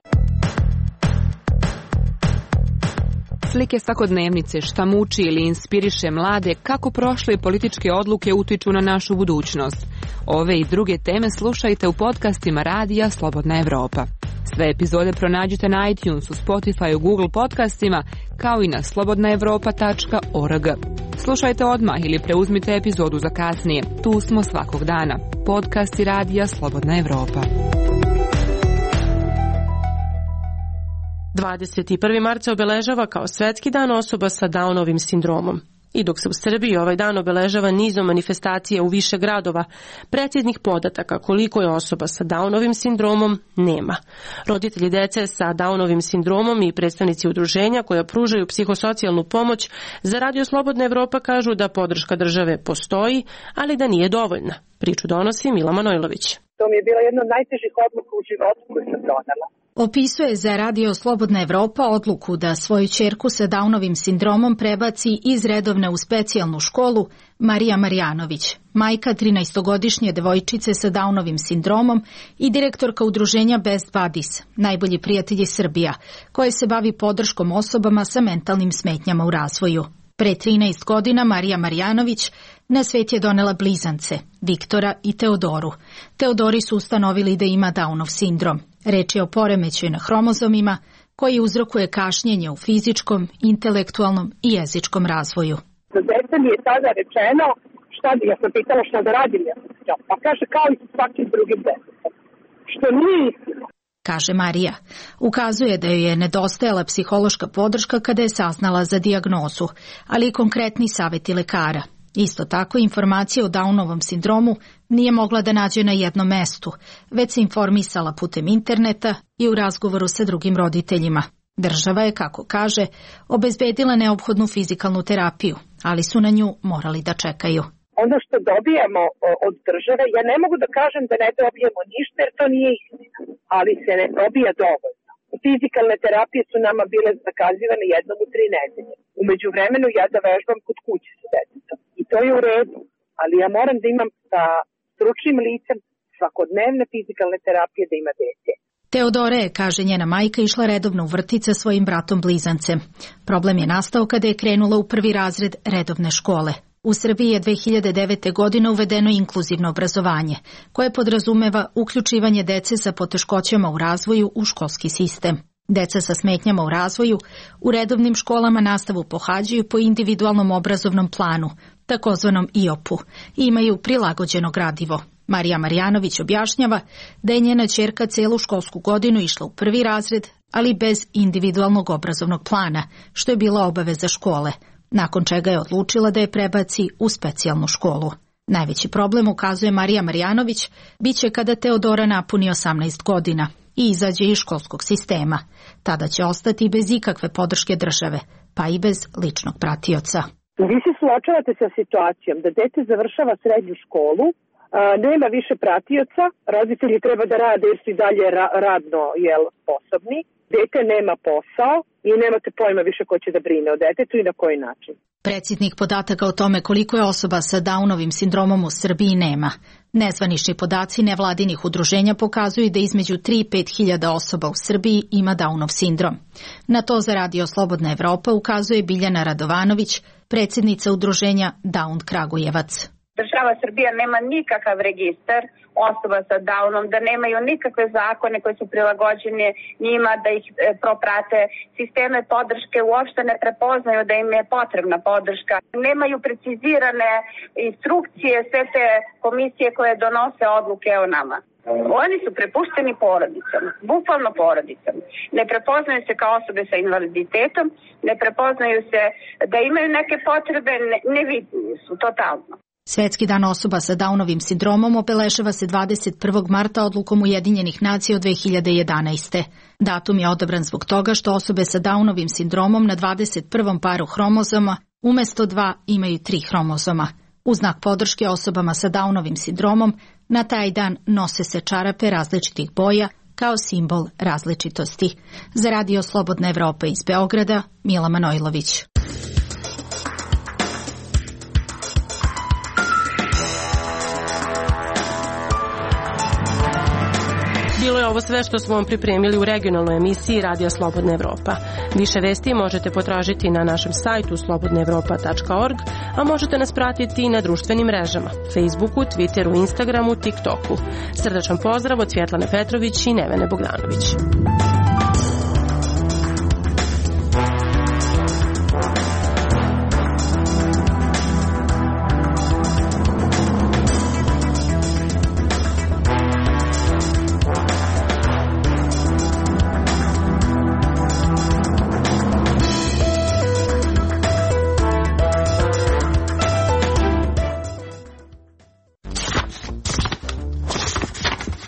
Slike svakodnevnice, šta muči ili inspiriše mlade, kako prošle političke odluke utiču na našu budućnost. Ove i druge teme slušajte u podcastima Radija Slobodna Evropa. Sve epizode pronađite na iTunesu, Spotify, Google podcastima, kao i na slobodna evropa tačka org. Slušajte odmah ili preuzmite epizodu za kasnije. Tu smo svakog dana. Podcasti Radija Slobodna Evropa. dvadeset prvi mart se obeležava kao Svetski dan osoba sa Downovim sindromom. I dok se u Srbiji ovaj dan obeležava nizom manifestacija u više gradova, preciznih podataka koliko je osoba sa Downovim sindromom nema. Roditelji dece sa Downovim sindromom i predstavnici udruženja koja pružaju psihosocijalnu pomoć za Radio Slobodna Evropa kažu da podrška države postoji, ali da nije dovoljna. Priču donosi Mila Manojlović. To mi je bila jedna od najtežih odluka u životu koju sam donela. Opisuje za Radio Slobodna Evropa odluku da svoju ćerku sa Downovim sindromom prebaci iz redovne u specijalnu školu Marija Marjanović, majka trinaestogodišnje devojčice sa Downovim sindromom i direktorka udruženja Best Buddies, najbolji prijatelji Srbija, koje se bavi podrškom osobama sa mentalnim smetnjama u razvoju. Pre trinaest godina Marija Marjanović na svet je donela blizance, Viktora i Teodoru. Teodori su ustanovili da ima Downov sindrom. Reč je o poremećaju na hromozomima koji uzrokuje kašnjenje u fizičkom, intelektualnom i jezičkom razvoju. Za dete mi je tada rečeno, šta bi, ja sam pitala šta da radim, ja sam pa kaže kao i sa svakim drugim detetom. Što nije istina. Kaže Marija. Ukazuje da joj je nedostajala psihološka podrška kada je saznala za dijagnozu, ali i konkretni savjeti lekara. Isto tako, informacija o Downovom sindromu nije mogla da nađe na jednom mestu, već se informisala putem interneta i u razgovoru sa drugim roditeljima. Država je, kako kaže, obezbedila neophodnu fizikalnu terapiju, ali su na nju morali da čekaju. Ono što dobijamo od države, ja ne mogu da kažem da ne dobijemo ništa, jer to nije istina, ali se ne dobija dovoljno. Fizikalne terapije su nama bile zakazivane jednom u tri nedelje. Umeđu vremenu ja da vežbam kod kuće sa detetom. I to je u redu, ali ja moram da imam sa stručnim licem svakodnevne fizikalne terapije da ima dete. Teodora je, kaže njena majka, išla redovno u vrtić sa svojim bratom blizancem. Problem je nastao kada je krenula u prvi razred redovne škole. U Srbiji je dve hiljade devete. godine uvedeno inkluzivno obrazovanje, koje podrazumeva uključivanje dece sa poteškoćama u razvoju u školski sistem. Deca sa smetnjama u razvoju u redovnim školama nastavu pohađaju po individualnom obrazovnom planu, takozvanom I O P-u, i imaju prilagođeno gradivo. Marija Marjanović objašnjava da je njena ćerka celu školsku godinu išla u prvi razred, ali bez individualnog obrazovnog plana, što je bila obaveza škole, nakon čega je odlučila da je prebaci u specijalnu školu. Najveći problem, ukazuje Marija Marjanović, bit će kada Teodora napuni osamnaest godina i izađe iz školskog sistema. Tada će ostati bez ikakve podrške države, pa i bez ličnog pratioca. Vi se suočavate sa situacijom da dete završava srednju školu, nema više pratioca, roditelji treba da rade jer su i dalje radno jel, sposobni, dete nema posao i nemate pojma više ko će da brine o detetu i na koji način. Preciznih podataka o tome koliko je osoba sa Downovim sindromom u Srbiji nema. Nezvanični podaci nevladinih udruženja pokazuju da između tri i pet hiljada osoba u Srbiji ima Downov sindrom. Na to za Radio Slobodna Evropa ukazuje Biljana Radovanović, predsjednica udruženja Down Kragujevac. Država Srbija nema nikakav registar osoba sa Downom, da nemaju nikakve zakone koji su prilagođeni njima, da ih e, proprate. Sisteme podrške uopšte ne prepoznaju da im je potrebna podrška. Nemaju precizirane instrukcije sve te komisije koje donose odluke o nama. Oni su prepušteni porodicama, bukvalno porodicama. Ne prepoznaju se kao osobe sa invaliditetom, ne prepoznaju se da imaju neke potrebe, ne, ne vidim su totalno. Svetski dan osoba sa Downovim sindromom obeležava se dvadeset prvog marta odlukom Ujedinjenih nacija od dve hiljade jedanaeste. Datum je odabran zbog toga što osobe sa Downovim sindromom na dvadeset prvom paru hromozoma umesto dva imaju tri hromozoma. U znak podrške osobama sa Downovim sindromom na taj dan nose se čarape različitih boja kao simbol različitosti. Za Radio Slobodna Evropa iz Beograda, Mila Manojlović. Bilo je ovo sve što smo vam pripremili u regionalnoj emisiji Radio Slobodna Evropa. Više vesti možete potražiti na našem sajtu slobodna evropa tačka org, a možete nas pratiti i na društvenim mrežama, Facebooku, Twitteru, Instagramu, TikToku. Srdačan pozdrav od Svjetlane Petrović i Nevene Bogdanović.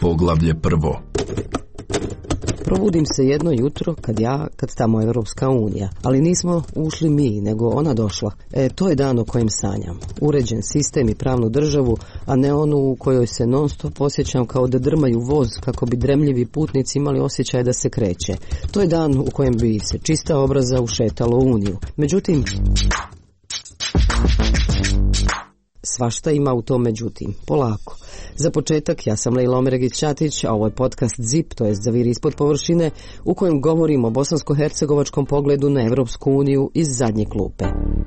Poglavlje prvo. Probudim se jedno jutro kad ja, kad tamo Evropska unija, ali nismo ušli mi, nego ona došla. E, to je dan o kojem sanjam. Uređen sistem i pravnu državu, a ne onu u kojoj se non stop osjećam kao da drmaju voz kako bi dremljivi putnici imali osjećaj da se kreće. To je dan u kojem bi se čista obraza ušetalo u uniju. Međutim, svašta ima u tom međutim. Polako. Za početak, ja sam Lejla Omeregić-Ćatić, a ovo je podcast ZIP, to jest Zaviri ispod površine, u kojem govorim o bosansko-hercegovačkom pogledu na Evropsku uniju iz zadnje klupe.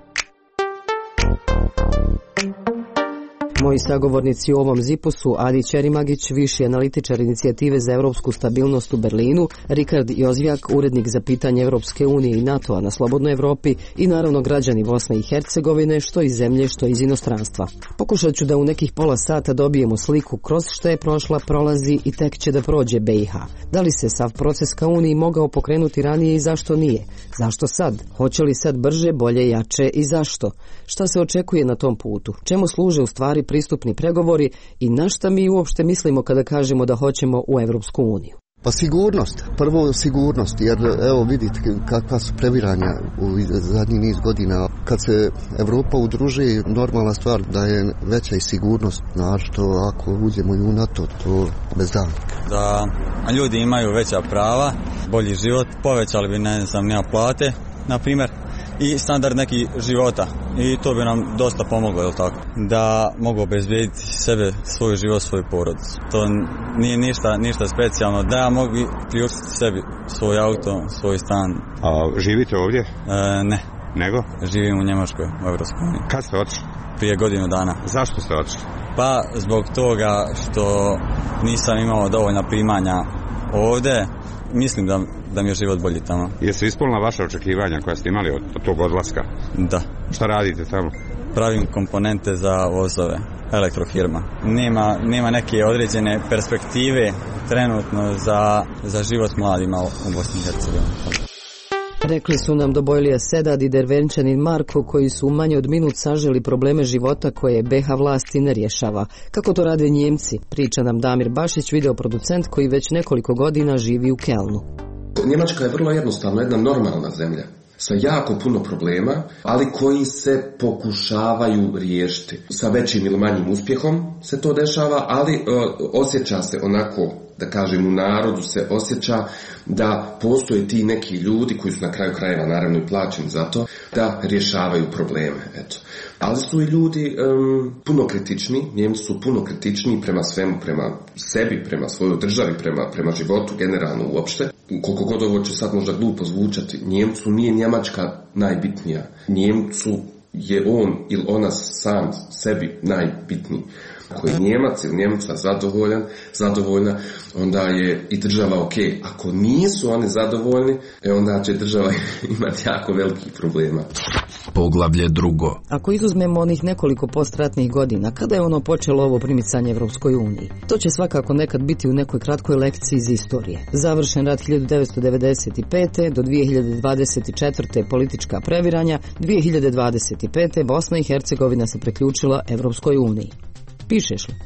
Moji sagovornici u ovom zipu su Adi Ćerimagić, viši analitičar inicijative za evropsku stabilnost u Berlinu, Rikard Jozvjak, urednik za pitanje Evropske unije i NATO-a na Slobodnoj Evropi i naravno građani Bosne i Hercegovine, što iz zemlje, što iz inostranstva. Pokušat ću da u nekih pola sata dobijemo sliku kroz što je prošla, prolazi i tek će da prođe B i H. Da li se sav proces ka Uniji mogao pokrenuti ranije i zašto nije? Zašto sad? Hoće li sad brže, bolje, jače i zašto? Šta se očekuje na tom putu? Čemu služe u stvari pristupni pregovori i na šta mi uopšte mislimo kada kažemo da hoćemo u Evropsku uniju? Pa sigurnost, prvo sigurnost, jer evo vidite kakva su previranja u zadnji niz godina. Kad se Evropa udruži, normalna stvar da je veća i sigurnost, našto ako uđemo i u NATO, to bez davnika. Da ljudi imaju veća prava, bolji život, povećali bi, ne znam, nema plate, na primjer, i standard neki života. I to bi nam dosta pomoglo, jel tako? Da mogu obezbijediti sebe, svoj život, svoju porodicu. To nije ništa, ništa specijalno. Da ja mogu priuštiti sebi svoj auto, svoj stan. A živite ovdje? E, ne. Nego? Živim u Njemačkoj, u Evropskoj uniji. Kad ste otišli? Prije godinu dana. Zašto ste otišli? Pa zbog toga što nisam imao dovoljna primanja ovdje. Mislim da, da mi je život bolji tamo. Jesu ispunila vaše očekivanja koja ste imali od, od tog odlaska? Da. Šta radite tamo? Pravim komponente za vozove, elektrofirma. Nema, nema neke određene perspektive trenutno za, za život mladima u Bosni i Hercegovini. Rekli su nam Dobojlija Sedad i Dervenčanin Marko, koji su u manje od minut saželi probleme života koje B H vlasti ne rješava. Kako to rade Njemci, priča nam Damir Bašić, videoproducent koji već nekoliko godina živi u Kelnu. Njemačka je vrlo jednostavno jedna normalna zemlja sa jako puno problema, ali koji se pokušavaju riješiti. Sa većim ili manjim uspjehom se to dešava, ali e, osjeća se onako, da kažem, u narodu se osjeća da postoje ti neki ljudi koji su na kraju krajeva naravno i plaćeni za to, da rješavaju probleme. Eto. Ali su i ljudi um, puno kritični, Njemci su puno kritični prema svemu, prema sebi, prema svojoj državi, prema, prema životu generalno uopšte. Koliko god ovo će sad možda glupo zvučati, Njemcu nije Njemačka najbitnija. Njemcu je on ili ona sam sebi najbitniji. Ako je Njemac ili Njemca zadovoljan, zadovoljna, onda je i država ok. Ako nisu oni zadovoljni, onda će država imati jako velikih problema. Poglavlje drugo. Ako izuzmemo onih nekoliko postratnih godina, kada je ono počelo ovo primicanje Evropskoj uniji? To će svakako nekad biti u nekoj kratkoj lekciji iz istorije. Završen rat hiljadu devetsto devedeset pete. do dvije hiljade dvadeset četvrte. politička previranja, dvije hiljade dvadeset pete. Bosna i Hercegovina se priključila Evropskoj uniji. Pišeš li?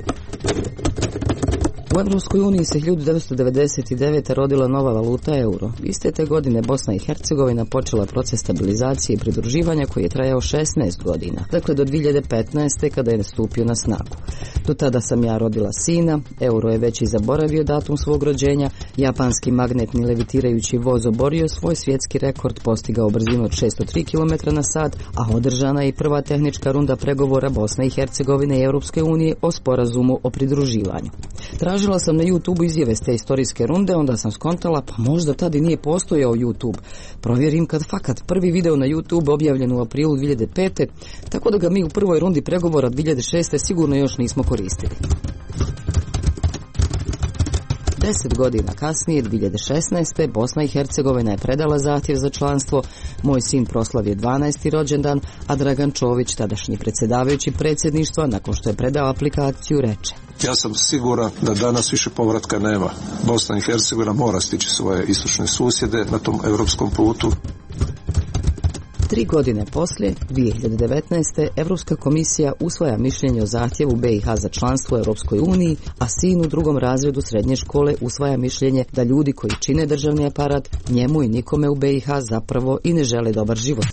U Evropskoj uniji se hiljadu devetsto devedeset devete. rodila nova valuta euro. Iste te godine Bosna i Hercegovina počela proces stabilizacije i pridruživanja koji je trajao šesnaest godina, dakle do dvije hiljade petnaeste. kada je nastupio na snagu. Do tada sam ja rodila sina, euro je već i zaboravio datum svog rođenja, japanski magnetni levitirajući voz oborio svoj svjetski rekord, postigao brzinu od šesto tri kilometra na sat, a održana je i prva tehnička runda pregovora Bosne i Hercegovine i Europske unije o sporazumu o pridruživanju. Tražila sam na YouTube izjave s te istorijske runde, onda sam skontala, pa možda tada i nije postojao YouTube. Provjerim kad fakat prvi video na YouTube objavljen u aprilu dvije hiljade pete. tako da ga mi u prvoj rundi pregovora dvije hiljade šeste. sigurno još nismo koristili. Deset godina kasnije, dvije hiljade šesnaeste. Bosna i Hercegovina je predala zahtjev za članstvo, moj sin proslavio dvanaesti rođendan, a Dragan Čović, tadašnji predsjedavajući predsjedništva, nakon što je predao aplikaciju, reče: Ja sam siguran da danas više povratka nema. Bosna i Hercegovina mora stići svoje istočne susjede na tom europskom putu. Tri godine poslije, dvije hiljade devetnaeste. Evropska komisija usvaja mišljenje o zahtjevu B i H za članstvo u Europskoj uniji, a sin u drugom razredu srednje škole usvaja mišljenje da ljudi koji čine državni aparat njemu i nikome u B i H zapravo i ne žele dobar život.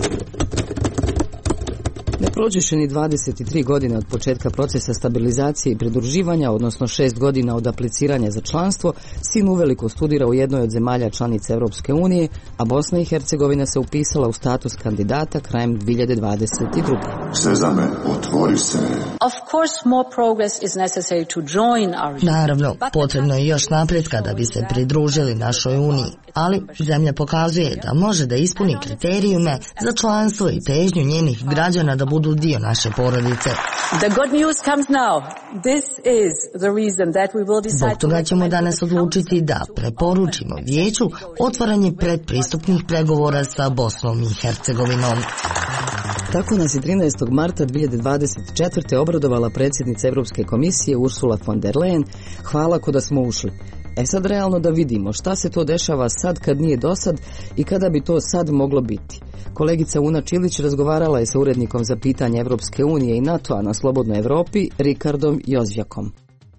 Ne prođeše ni dvadeset tri godine od početka procesa stabilizacije i pridruživanja, odnosno šest godina od apliciranja za članstvo, sin uveliko studira u jednoj od zemalja članica Europske unije, a Bosna i Hercegovina se upisala u status kandidata krajem dvije hiljade dvadeset druge. Sezame, otvori se. Of course more progress is necessary to join our... Naravno, potrebno je još napretka da bi se pridružili našoj uniji, ali zemlja pokazuje da može da ispuni kriterijume za članstvo i težnju njenih građana da budu dio naše porodice. The good news comes now. This is the reason that we will decide. Zbog toga ćemo danas odlučiti da preporučimo vijeću otvaranje predpristupnih pregovora sa Bosnom i Hercegovinom. Tako nas je trinaestog marta dvije hiljade dvadeset četvrte. obradovala predsjednica Europske komisije Ursula von der Leyen. Hvala ko da smo ušli. E sad realno da vidimo šta se to dešava sad kad nije dosad i kada bi to sad moglo biti. Kolegica Una Čilić razgovarala je sa urednikom za pitanje Evropske unije i NATO-a na Slobodnoj Evropi, Rikardom Jozvjakom.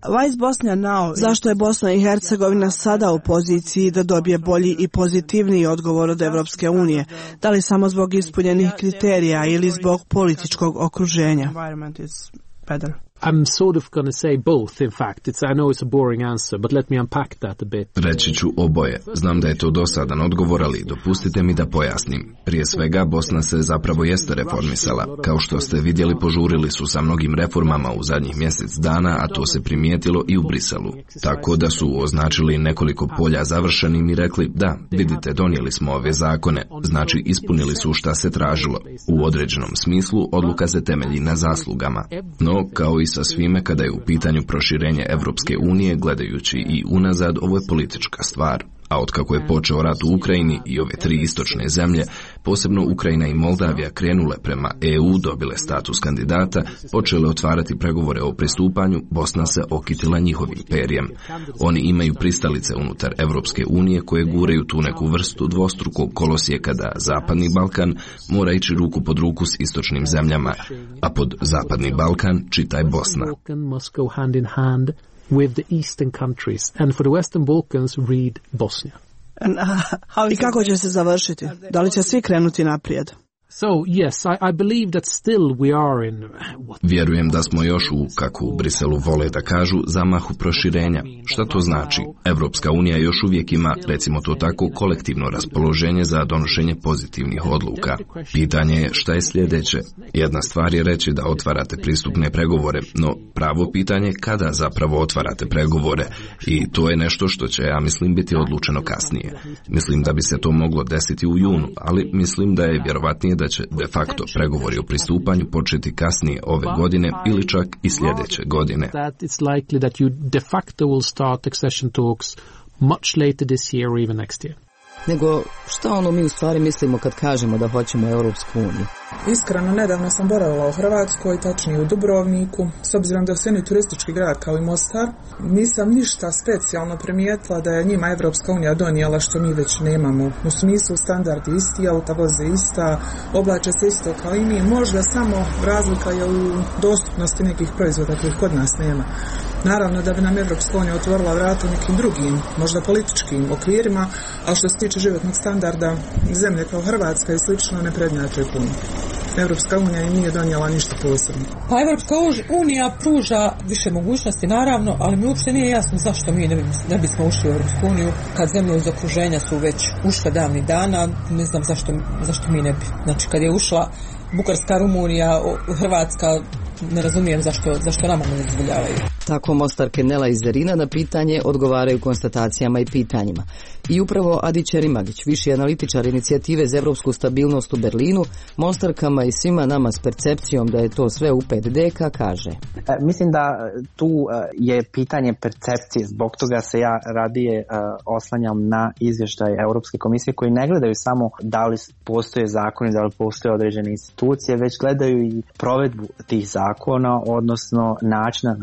Zašto je Bosna i Hercegovina sada u poziciji da dobije bolji i pozitivniji odgovor od Evropske unije? Da li samo zbog ispunjenih kriterija ili zbog političkog okruženja? I'm sort of going to say both, in fact. It's, I know it's a boring answer, but let me unpack that a bit. Reći ću oboje. Znam da je to dosadan odgovor, ali dopustite mi da pojasnim. Prije svega, Bosna se zapravo jeste reformisala. Kao što ste vidjeli, požurili su sa mnogim reformama u zadnjih mjesec dana, a to se primijetilo i u Briselu. Tako da su označili nekoliko polja završenim i rekli, da, vidite, donijeli smo ove zakone, znači ispunili su šta se tražilo. U određenom smislu, odluka se temelji na zaslugama. No, kao i sa svime kada je u pitanju proširenje Evropske unije, gledajući i unazad, ovo je politička stvar. A otkako je počeo rat u Ukrajini i ove tri istočne zemlje, posebno Ukrajina i Moldavija, krenule prema E U, dobile status kandidata, počele otvarati pregovore o pristupanju, Bosna se okitila njihovim perjem. Oni imaju pristalice unutar Evropske unije koje guraju tu neku vrstu dvostrukog kolosijeka da Zapadni Balkan mora ići ruku pod ruku s istočnim zemljama, a pod Zapadni Balkan čitaj Bosna. With the eastern countries, and for the Western Balkans, read Bosnia. I kako će se završiti? Da li će svi krenuti naprijed? So, yes, I, I believe that still we are in... What... Vjerujem da smo još u, kako u Briselu vole da kažu, zamahu proširenja. Šta to znači? Evropska unija još uvijek ima, recimo to tako, kolektivno raspoloženje za donošenje pozitivnih odluka. Pitanje je šta je sljedeće. Jedna stvar je reći da otvarate pristupne pregovore, no pravo pitanje je kada zapravo otvarate pregovore. I to je nešto što će, ja mislim, biti odlučeno kasnije. Mislim da bi se to moglo desiti u junu, ali mislim da je vjerovatnije da će de facto pregovori o pristupanju početi kasnije ove godine ili čak i sljedeće godine. Nego šta ono mi u stvari mislimo kad kažemo da hoćemo Europsku uniju? Iskreno, nedavno sam boravila u Hrvatskoj, tačnije u Dubrovniku. S obzirom da je sve turistički grad kao i Mostar, nisam ništa specijalno primijetila da je njima Evropska unija donijela što mi već nemamo. U smislu standardi isti, auta voze ista, oblače se isto kao i mi. Možda samo razlika je u dostupnosti nekih proizvoda kojih kod nas nema. Naravno da bi nam Evropska unija otvorila vrata nekim drugim, možda političkim okvirima, a što se tiče životnog standarda, zemlje kao Hrvatska i slično ne prednjače puno. Evropska unija im nije donijela ništa posebno. Pa Evropska unija pruža više mogućnosti, naravno, ali mi uopšte nije jasno zašto mi ne, bi, ne bismo ušli u Evropsku uniju, kad zemlje iz okruženja su već ušle davnih dana, ne znam zašto, zašto mi ne bi. Znači, kad je ušla Bugarska, Rumunija, Hrvatska, ne razumijem zašto, zašto nama ne dozvoljavaju. Tako Mostarke Nela i Zerina na pitanje odgovaraju konstatacijama i pitanjima. I upravo Adi Čerimagić, viši analitičar inicijative za evropsku stabilnost u Berlinu, Mostarkama i svima nama s percepcijom da je to sve u pet deka, kaže. E, mislim da tu je pitanje percepcije, zbog toga se ja radije e, oslanjam na izvještaj Europske komisije koji ne gledaju samo da li postoje zakoni, da li postoje određene institucije, već gledaju i provedbu tih zakona, odnosno načina na koji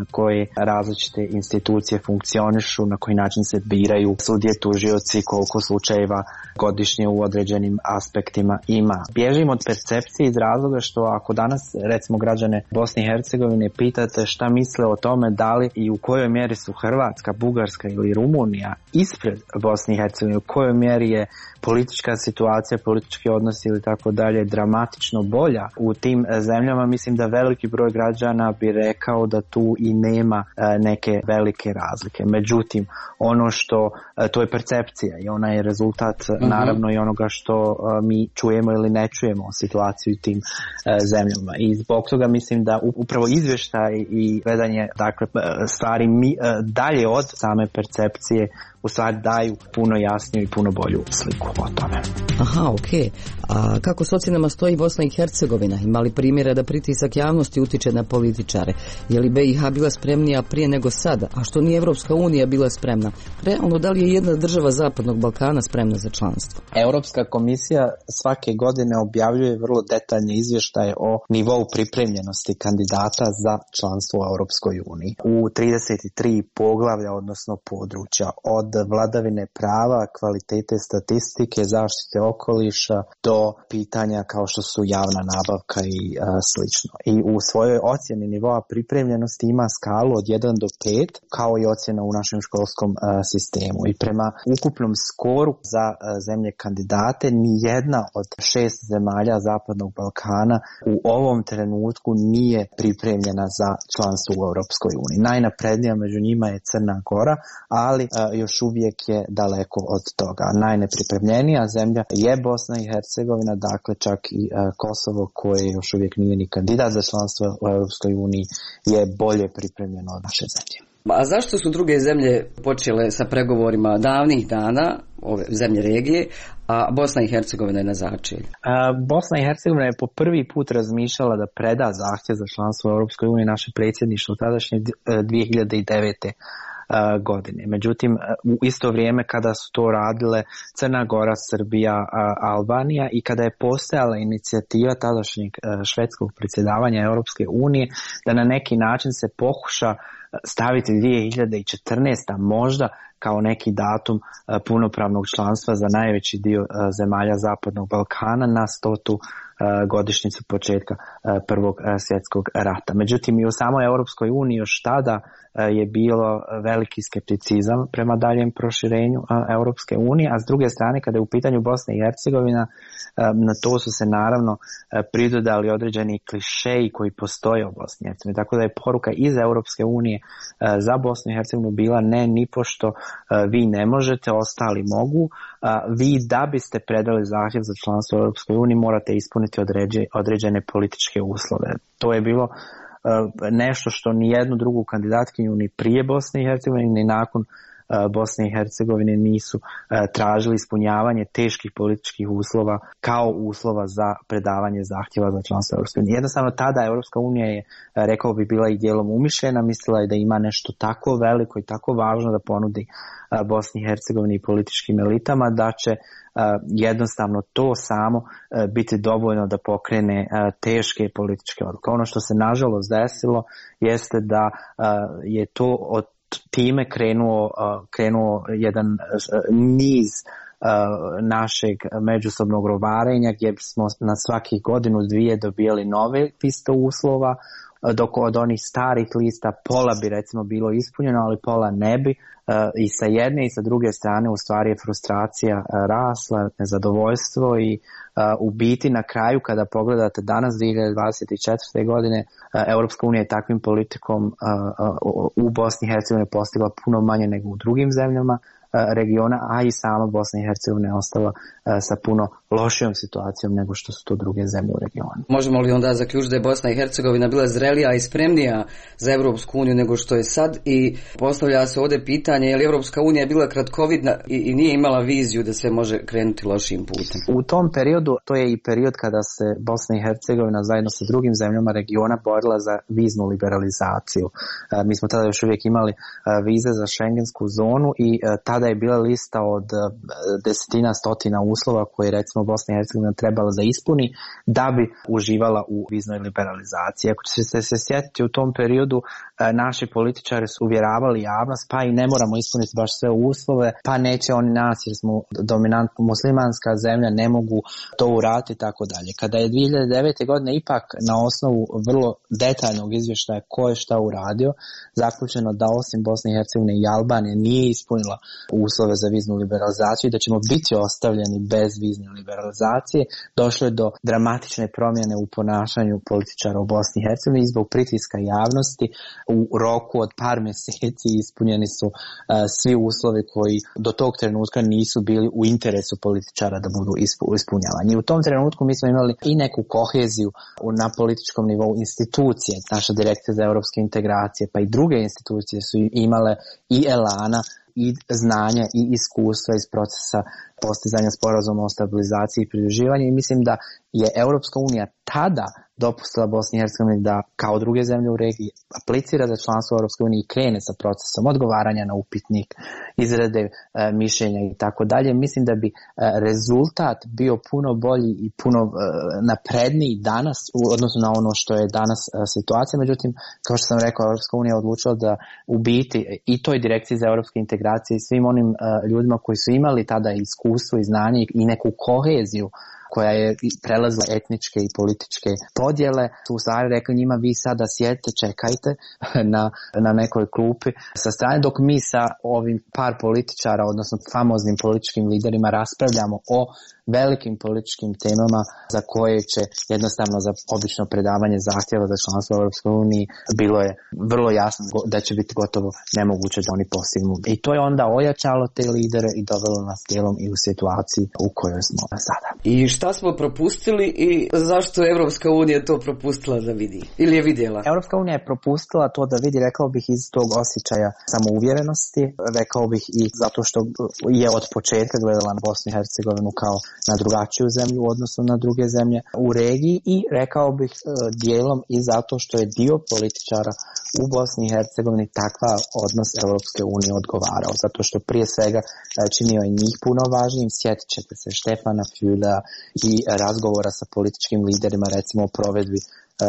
različite institucije funkcionišu, na koji način se biraju sudije, tužioci, koliko slučajeva godišnje u određenim aspektima ima. Bježim od percepcije iz razloga što ako danas recimo građane Bosne i Hercegovine pitate šta misle o tome da li i u kojoj mjeri su Hrvatska, Bugarska ili Rumunija ispred Bosne i Hercegovine, u kojoj mjeri je politička situacija, politički odnosi ili tako dalje dramatično bolja u tim zemljama, mislim da veliki broj građana bi rekao da tu i nema neke velike razlike. Međutim, ono što, to je percepcija i ona je rezultat uh-huh. naravno i onoga što mi čujemo ili ne čujemo o situaciji u tim zemljama. I zbog toga mislim da upravo izvještaj i gledanje dakle, stvari mi, dalje od same percepcije u stvari daju puno jasniju i puno bolju sliku o tome. Aha, okej. Okay. A kako s ocjenama stoji Bosna i Hercegovina? Ima li primjera da pritisak javnosti utiče na političare? Je li B i H bila spremnija prije nego sada? A što nije Evropska unija bila spremna? Realno, da li je jedna država Zapadnog Balkana spremna za članstvo? Europska komisija svake godine objavljuje vrlo detaljne izvještaje o nivou pripremljenosti kandidata za članstvo u Europskoj uniji. U trideset tri poglavlja, odnosno područja, od vladavine prava, kvalitete statistike, zaštite okoliša do pitanja kao što su javna nabavka i a, slično. I u svojoj ocjeni nivoa pripremljenosti ima skalu od jedan do pet, kao i ocjena u našem školskom a, sistemu. I prema ukupnom skoru za a, zemlje kandidate, ni jedna od šest zemalja Zapadnog Balkana u ovom trenutku nije pripremljena za članstvo u Europskoj uniji. Najnaprednija među njima je Crna Gora, ali a, još uvijek je daleko od toga. Najnepripremljenija zemlja je Bosna i Hercegovina, dakle čak i uh, Kosovo, koje još uvijek nije ni kandidat za članstvo u Europskoj uniji, je bolje pripremljeno od naše zemlje. A zašto su druge zemlje počele sa pregovorima davnih dana, ove zemlje regije, a Bosna i Hercegovina je na začelju? Bosna i Hercegovina je po prvi put razmišljala da preda zahtjev za članstvo u Europskoj uniji, naše predsjedništvo tadašnje dvije hiljade devete. godine. Međutim, u isto vrijeme kada su to radile Crna Gora, Srbija, Albanija i kada je postojala inicijativa tadašnjeg švedskog predsjedavanja Europske unije da na neki način se pokuša staviti dvije hiljade četrnaeste. možda kao neki datum punopravnog članstva za najveći dio zemalja Zapadnog Balkana na stotu godišnjicu početka Prvog svjetskog rata. Međutim, i u samoj Europskoj uniji još tada je bilo veliki skepticizam prema daljem proširenju Europske unije, a s druge strane, kada je u pitanju Bosna i Hercegovina, na to su se naravno pridodali određeni klišeji koji postoje u Bosni i Hercegovini. Tako da je poruka iz Europske unije za Bosnu i Hercegovinu bila ne, nipošto vi ne možete, ostali mogu. Vi da biste predali zahtjev za članstvo u Europskoj uniji morate ispuniti određene političke uslove. To je bilo nešto što ni jednu drugu kandidatkinju ni prije Bosne i Hercegovine ni nakon Bosne i Hercegovine nisu tražili ispunjavanje teških političkih uslova kao uslova za predavanje zahtjeva za članstvo Europske unije. Jednostavno tada Europska unija je, rekao bi, bila i dijelom umišljena, mislila je da ima nešto tako veliko i tako važno da ponudi Bosni i Hercegovini i političkim elitama da će jednostavno to samo biti dovoljno da pokrene teške političke odluke. Ono što se nažalost desilo jeste da je to od time krenuo, krenuo jedan niz našeg međusobnog rovarenja gdje smo na svakih godinu dvije dobijali nove liste uslova, dok od onih starih lista pola bi recimo bilo ispunjeno, ali pola ne bi. I sa jedne i sa druge strane u stvari je frustracija rasla, nezadovoljstvo i u biti na kraju kada pogledate danas dvije hiljade dvadeset četvrte. godine Europska unija je takvim politikom u Bosni i Hercegovini postigla puno manje nego u drugim zemljama regiona, a i sama Bosna i Hercegovina je ostala sa puno lošijom situacijom nego što su to druge zemlje u regionu. Možemo li onda zaključiti da je Bosna i Hercegovina bila zrelija i spremnija za Europsku uniju nego što je sad, i postavlja se ovdje pitanje je li Europska unija bila kratkovidna i, i nije imala viziju da sve može krenuti lošim putem? U tom periodu, to je i period kada se Bosna i Hercegovina zajedno sa drugim zemljama regiona borila za viznu liberalizaciju. Mi smo tada još uvijek imali vize za šengensku zonu i tada je bila lista od desetina, stotina uslova koje recimo Bosna i Hercegovina trebala da ispuni da bi uživala u viznoj liberalizaciji. Ako ćete se sjetiti, u tom periodu naši političari su uvjeravali javnost, pa i ne moramo ispuniti baš sve uslove, pa neće oni nas jer smo dominantno muslimanska zemlja, ne mogu to uraditi i tako dalje. Kada je dvije hiljade devete. godine ipak na osnovu vrlo detaljnog izvještaja ko je šta uradio, zaključeno da osim Bosne i Hercegovine i Albanije nije ispunila uslove za viznu liberalizaciju i da ćemo biti ostavljeni bez vizne liberalizacije, došlo je do dramatične promjene u ponašanju političara u Bosni i Hercegovini i zbog pritiska javnosti u roku od par mjeseci ispunjeni su uh, svi uslovi koji do tog trenutka nisu bili u interesu političara da budu ispunjavani. I u tom trenutku mi smo imali i neku koheziju na političkom nivou institucije, naša direkcija za europske integracije, pa i druge institucije su imale i elana i znanja i iskustva iz procesa postizanja sporazuma o stabilizaciji i pridruživanju i mislim da je Europska unija tada dopustila Bosni i Hercegovini da kao druge zemlje u regiji aplicira za članstvo u Europskoj uniji i krene sa procesom odgovaranja na upitnik, izrade e, mišljenja i tako dalje. Mislim da bi e, rezultat bio puno bolji i puno e, napredniji danas u odnosu na ono što je danas e, situacija. Međutim, kao što sam rekao, Europska unija je odlučila da u biti i toj direkciji za europske integracije i svim onim e, ljudima koji su imali tada iskustvo i znanje i neku koheziju koja je prelazila etničke i političke podjele, su u stvari rekli njima vi sada sjedite, čekajte na, na nekoj klupi sa strane, dok mi sa ovim par političara, odnosno famoznim političkim liderima raspravljamo o velikim političkim temama za koje će jednostavno za obično predavanje zahtjeva za članstvo u Europskoj uniji bilo je vrlo jasno da će biti gotovo nemoguće da oni postignu. I to je onda ojačalo te lidere i dovelo nas dijelom i u situaciji u kojoj smo sada. I šta smo propustili i zašto je Europska unija to propustila da vidi? Ili je vidjela? Europska unija je propustila to da vidi, rekao bih, iz tog osjećaja samouvjerenosti, rekao bih i zato što je od početka gledala na Bosnu i Hercegovinu kao na drugačiju zemlju u odnosu na druge zemlje u regiji i rekao bih dijelom i zato što je dio političara u Bosni i Hercegovini takva odnos Europske unije odgovarao, zato što prije svega činio je njih puno važnijim. Sjetit ćete se Štefana Fülea i razgovora sa političkim liderima, recimo o provedbi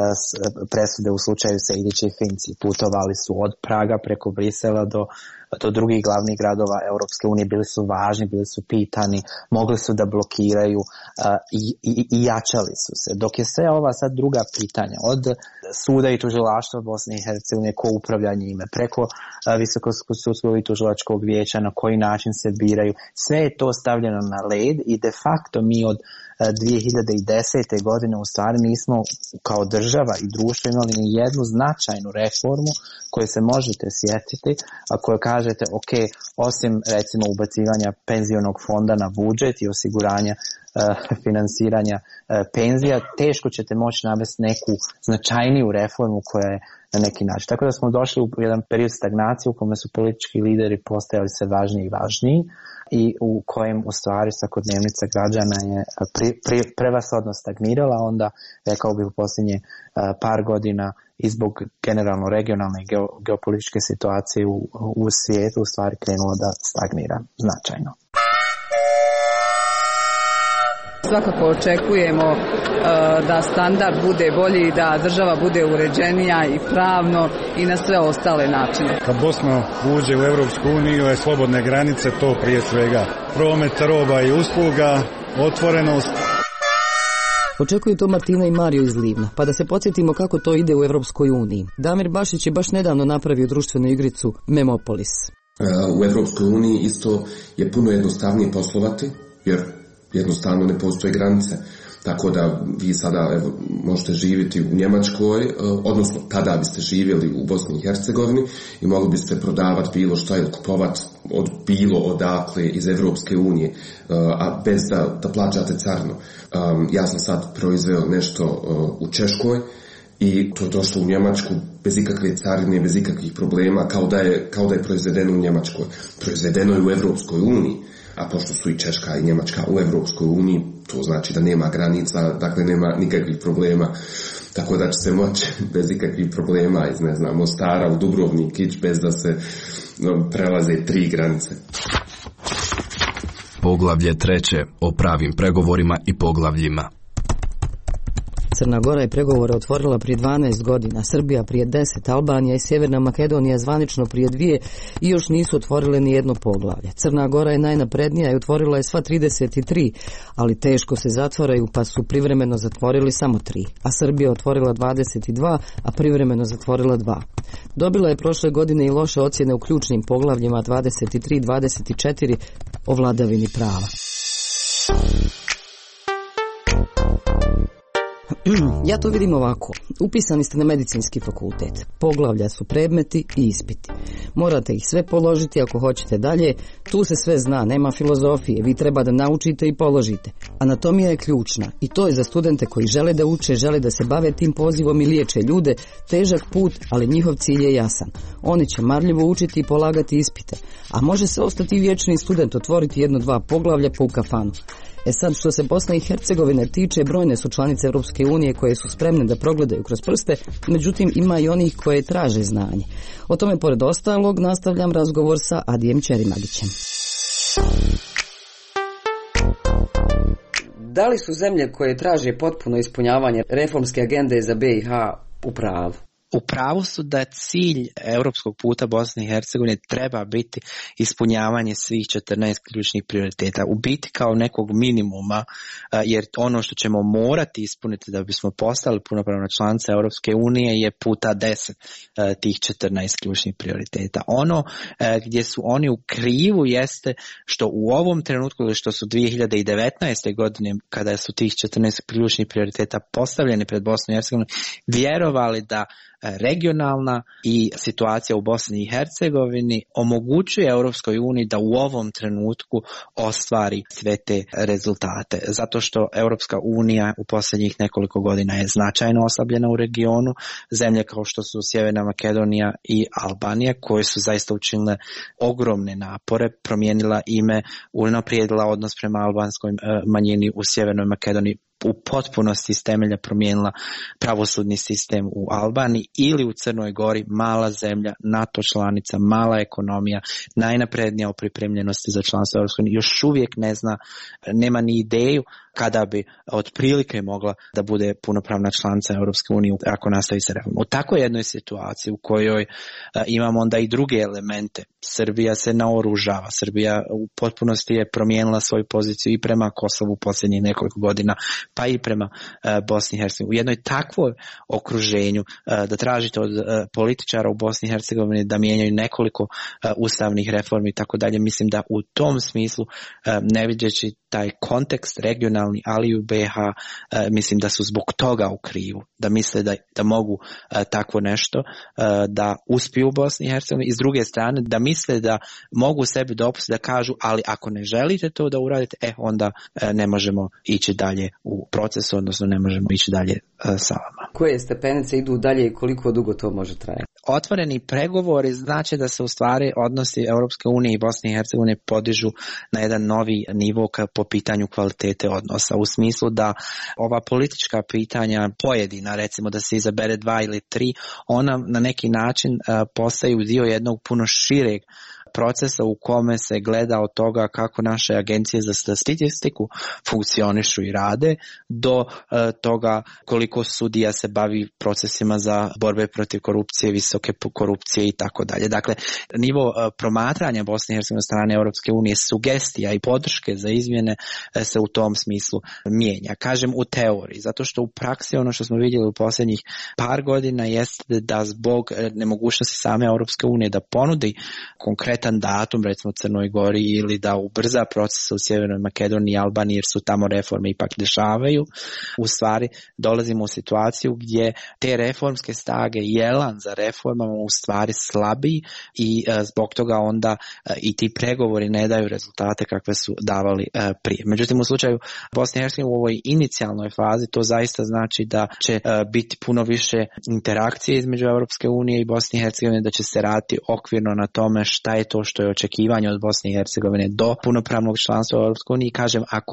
presude u slučaju Sejdić i Finci. Putovali su od Praga preko Brisela do, do drugih glavnih gradova Europske unije, bili su važni, bili su pitani, mogli su da blokiraju uh, i, i, i jačali su se. Dok je sve ova sad druga pitanja, od suda i tužilaštva Bosne i Hercegovine, ko upravlja njime, preko uh, Visokog sudskog i tužilačkog vijeća, na koji način se biraju, sve je to stavljeno na led i de facto mi od dvije hiljade desete. godine u stvari nismo kao država i društvo imali ni jednu značajnu reformu koju se možete sjetiti, a koju kažete ok, osim recimo ubacivanja penzionog fonda na budžet i osiguranja uh, finansiranja uh, penzija, teško ćete moći navesti neku značajniju reformu koja je na neki način. Tako da smo došli u jedan period stagnacije u kome su politički lideri postajali sve važniji i važniji i u kojem u stvari svakodnevnica građana je pri, pri, prevashodno stagnirala, onda rekao bih u posljednje uh, par godina i zbog generalno regionalne i geo, geopolitičke situacije u, u svijetu u stvari krenulo da stagnira značajno. Svakako očekujemo uh, da standard bude bolji, da država bude uređenija i pravno i na sve ostale načine. Kad Bosna uđe u Europsku uniju je slobodne granice, to prije svega promet roba i usluga, otvorenost. Očekuju to Martina i Mario iz Livna, pa da se podsjetimo kako to ide u Europskoj uniji. Damir Bašić je baš nedavno napravio društvenu igricu Memopolis. U Europskoj uniji isto je puno jednostavnije poslovati, jer jednostavno ne postoje granice. Tako da vi sada evo, možete živjeti u Njemačkoj, odnosno tada biste živjeli u Bosni i Hercegovini i mogli biste prodavati bilo šta ili kupovati od bilo odakle iz Europske unije, a bez da, da plaćate carinu. Ja sam sad proizveo nešto u Češkoj i to je došlo u Njemačku bez ikakve carine, bez ikakvih problema, kao da je, kao da je proizvedeno u Njemačkoj. Proizvedeno je u Europskoj uniji, a pošto su i Češka i Njemačka u Europskoj uniji, to znači da nema granica, dakle nema nikakvih problema, tako da će se moći bez ikakvih problema iz, ne znam, Mostara u Dubrovnik ići bez da se no, prelaze tri granice. Poglavlje treće o pravim pregovorima i poglavljima. Crna Gora je pregovore otvorila prije dvanaest godina, Srbija prije deset, Albanija i Sjeverna Makedonija zvanično prije dvije i još nisu otvorile ni jedno poglavlje. Crna Gora je najnaprednija i otvorila je sva trideset tri, ali teško se zatvaraju pa su privremeno zatvorili samo tri, a Srbija je otvorila dvadeset dva, a privremeno zatvorila dva. Dobila je prošle godine i loše ocjene u ključnim poglavljima dvadeset tri i dvadeset četiri o vladavini prava. Ja to vidim ovako. Upisani ste na medicinski fakultet. Poglavlja su predmeti i ispiti. Morate ih sve položiti ako hoćete dalje. Tu se sve zna, nema filozofije. Vi treba da naučite i položite. Anatomija je ključna i to je za studente koji žele da uče, žele da se bave tim pozivom i liječe ljude. Težak put, ali njihov cilj je jasan. Oni će marljivo učiti i polagati ispite. A može se ostati vječni student, otvoriti jedno, dva poglavlja pa u kafanu. E sad, što se Bosne i Hercegovine tiče, brojne su članice Europske unije koje su spremne da progledaju kroz prste, međutim ima i onih koje traže znanje. O tome, pored ostalog, nastavljam razgovor sa Adijem Ćerimagićem. Da li su zemlje koje traže potpuno ispunjavanje reformske agende za B i H u pravu? U pravu su da cilj europskog puta Bosne i Hercegovine treba biti ispunjavanje svih četrnaest ključnih prioriteta. U biti kao nekog minimuma, jer ono što ćemo morati ispuniti da bismo postali punopravna članica Europske unije je puta deset tih četrnaest ključnih prioriteta. Ono gdje su oni u krivu jeste što u ovom trenutku, ili što su dvije hiljade devetnaeste. godine, kada su tih četrnaest ključnih prioriteta postavljeni pred Bosnu i Hercegovinu, vjerovali da regionalna i situacija u Bosni i Hercegovini omogućuje Europskoj uniji da u ovom trenutku ostvari sve te rezultate. Zato što Europska unija u posljednjih nekoliko godina je značajno oslabljena u regionu. Zemlje kao što su Sjeverna Makedonija i Albanija, koje su zaista učinile ogromne napore, promijenila ime, unaprijedila odnos prema albanskoj manjini u Sjevernoj Makedoniji, u potpunosti iz temelja promijenila pravosudni sistem u Albaniji, ili u Crnoj Gori, mala zemlja, NATO članica, mala ekonomija, najnaprednija u pripremljenosti za članstvo Europske unije, još uvijek ne zna, nema ni ideju kada bi otprilike mogla da bude punopravna članica Europske unije ako nastavi se reforma. U takvoj jednoj situaciji u kojoj a, imamo onda i druge elemente, Srbija se naoružava, Srbija u potpunosti je promijenila svoju poziciju i prema Kosovu u posljednjih nekoliko godina, pa i prema a, Bosni i Hercegovini. U jednoj takvoj okruženju a, da tražite od a, političara u Bosni i Hercegovini da mijenjaju nekoliko a, ustavnih reformi i tako dalje, mislim da u tom smislu a, ne vidjeći taj kontekst regionalni, ali i u B iH, e, mislim da su zbog toga u krivu, da misle da, da mogu e, takvo nešto, e, da uspiju u Bosni i Hercegovini, i s druge strane da misle da mogu sebi dopustiti da kažu, ali ako ne želite to da uradite, e, onda e, ne možemo ići dalje u procesu, odnosno ne možemo ići dalje e, sa vama. Koje stepenice idu dalje i koliko dugo to može trajati? Otvoreni pregovori znači da se u stvari odnosi Europske unije i Bosne i Hercegovine podižu na jedan novi nivo po pitanju kvalitete odnosa, u smislu da ova politička pitanja pojedina, recimo da se izabere dva ili tri, ona na neki način uh, postaju dio jednog puno šireg procesa u kome se gleda od toga kako naše agencije za statistiku funkcionišu i rade, do uh, toga koliko sudija se bavi procesima za borbe protiv korupcije, visoke korupcije i tako dalje. Dakle, nivo uh, promatranja Bosne i Hercegovine strane Europske unije, sugestija i podrške za izmjene uh, se u tom smislu mijenja. Kažem u teoriji, zato što u praksi ono što smo vidjeli u posljednjih par godina jeste da zbog uh, nemogućnosti same Europske unije da ponudi konkretno datum, recimo Crnoj Gori, ili da ubrza proces u Sjevernoj Makedoniji i Albaniji, jer su tamo reforme ipak dešavaju, u stvari dolazimo u situaciju gdje te reformske snage i elan za reformama u stvari slabiji, i e, zbog toga onda e, i ti pregovori ne daju rezultate kakve su davali e, prije. Međutim, u slučaju Bosne i Hercegovine u ovoj inicijalnoj fazi to zaista znači da će e, biti puno više interakcije između Europske unije i Bosne i Hercegovine, da će se raditi okvirno na tome šta je to što je očekivanje od Bosne i Hercegovine do punopravnog članstva u Europskoj uniji. Kažem, ako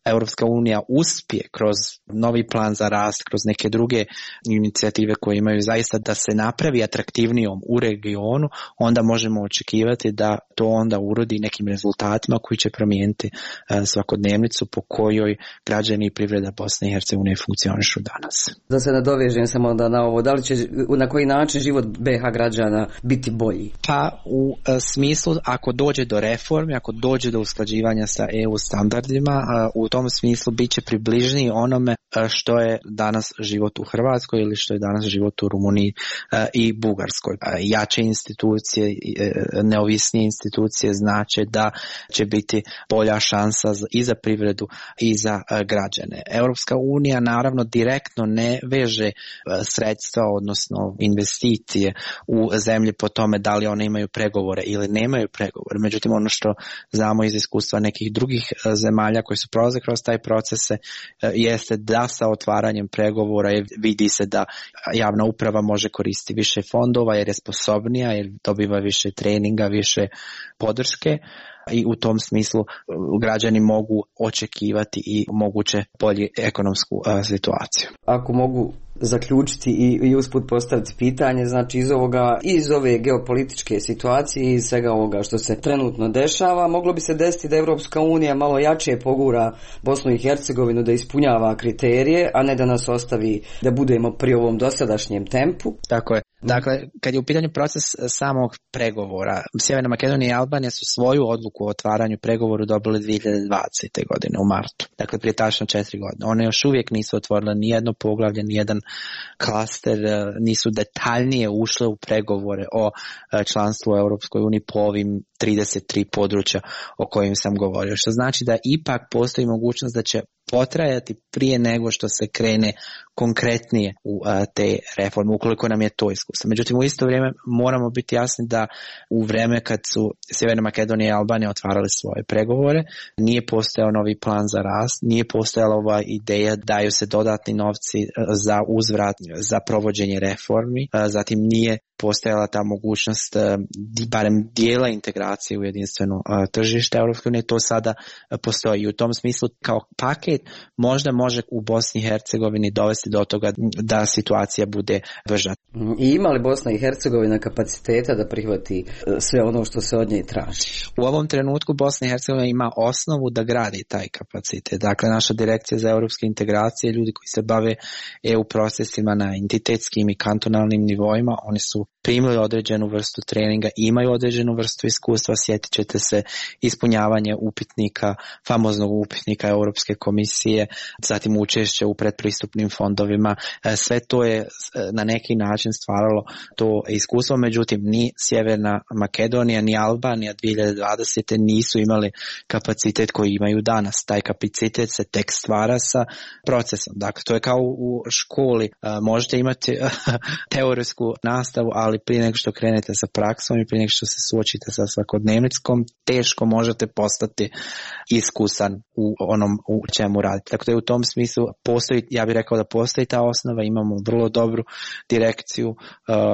Europska unija uspije kroz novi plan za rast, kroz neke druge inicijative koje imaju zaista da se napravi atraktivnijom u regionu, onda možemo očekivati da to onda urodi nekim rezultatima koji će promijeniti svakodnevnicu po kojoj građani i privreda Bosne i Hercegovine funkcionišu danas. Da se nadovežem samo da na ovo, da li će, na koji način život B iH građana biti bolji? Pa u smislu ako dođe do reformi, ako dođe do usklađivanja sa E U standardima, u tom smislu bit će približniji onome što je danas život u Hrvatskoj ili što je danas život u Rumuniji i Bugarskoj. Jače institucije, neovisnije institucije znače da će biti bolja šansa i za privredu i za građane. Europska unija naravno direktno ne veže sredstva, odnosno investicije u zemlji po tome da li one imaju pregovore ili nemaju pregovore. Međutim, ono što znamo iz iskustva nekih drugih zemalja koji su prolaze kroz taj procese jeste da sa otvaranjem pregovora vidi se da javna uprava može koristiti više fondova jer je sposobnija, jer dobiva više treninga, više podrške i u tom smislu građani mogu očekivati i moguće bolju ekonomsku uh, situaciju. Ako mogu zaključiti i, i usput postaviti pitanje, znači iz ovoga, iz ove geopolitičke situacije i iz svega ovoga što se trenutno dešava, moglo bi se desiti da Europska unija malo jače pogura Bosnu i Hercegovinu da ispunjava kriterije, a ne da nas ostavi da budemo pri ovom dosadašnjem tempu. Tako je. Dakle, kad je u pitanju proces samog pregovora, Sjeverna Makedonija i Albanija su svoju odluku o otvaranju pregovoru dobili dvije hiljade dvadesete. godine u martu. Dakle, prije tačno četiri godine. One još uvijek nisu otvorile ni jedno poglavlje, ni jedan klaster, nisu detaljnije ušle u pregovore o članstvu u Europskoj uniji po ovim trideset tri područja o kojim sam govorio. Što znači da ipak postoji mogućnost da će potrajati prije nego što se krene konkretnije u a, te reforme, ukoliko nam je to iskustvo. Međutim, u isto vrijeme moramo biti jasni da u vrijeme kad su Sjeverna Makedonija i Albanija otvarali svoje pregovore, nije postojao novi plan za rast, nije postojala ova ideja da daju se dodatni novci za uzvrat, za provođenje reformi, a, zatim nije postojala ta mogućnost barem dijela integracije u jedinstveno tržište Europske unije, to sada postoji. U tom smislu kao paket možda može u Bosni i Hercegovini dovesti do toga da situacija bude brža. I ima li Bosna i Hercegovina kapaciteta da prihvati sve ono što se od nje traži? U ovom trenutku Bosna i Hercegovina ima osnovu da gradi taj kapacitet. Dakle, naša direkcija za europske integracije, ljudi koji se bave E U procesima na entitetskim i kantonalnim nivoima, oni su primili određenu vrstu treninga, imaju određenu vrstu iskustva, sjetit ćete se ispunjavanje upitnika, famoznog upitnika Europske komisije, zatim učešće u predpristupnim fondovima, sve to je na neki način stvaralo to iskustvo, međutim ni Sjeverna Makedonija ni Albanija dvije hiljade dvadesete. nisu imali kapacitet koji imaju danas. Taj kapacitet se tek stvara sa procesom. Dakle, to je kao u školi, možete imati teorijsku nastavu, ali prije nego što krenete sa praksom i prije nego što se suočite sa svakodnevnickom, teško možete postati iskusan u onom u čemu radite. Tako da je u tom smislu postoji, ja bih rekao da postoji ta osnova, imamo vrlo dobru direkciju uh,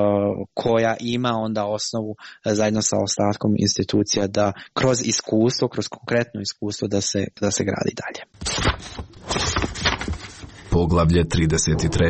koja ima onda osnovu uh, zajedno sa ostatkom institucija da kroz iskustvo, kroz konkretno iskustvo da se, da se gradi dalje. Poglavlje trideset tri.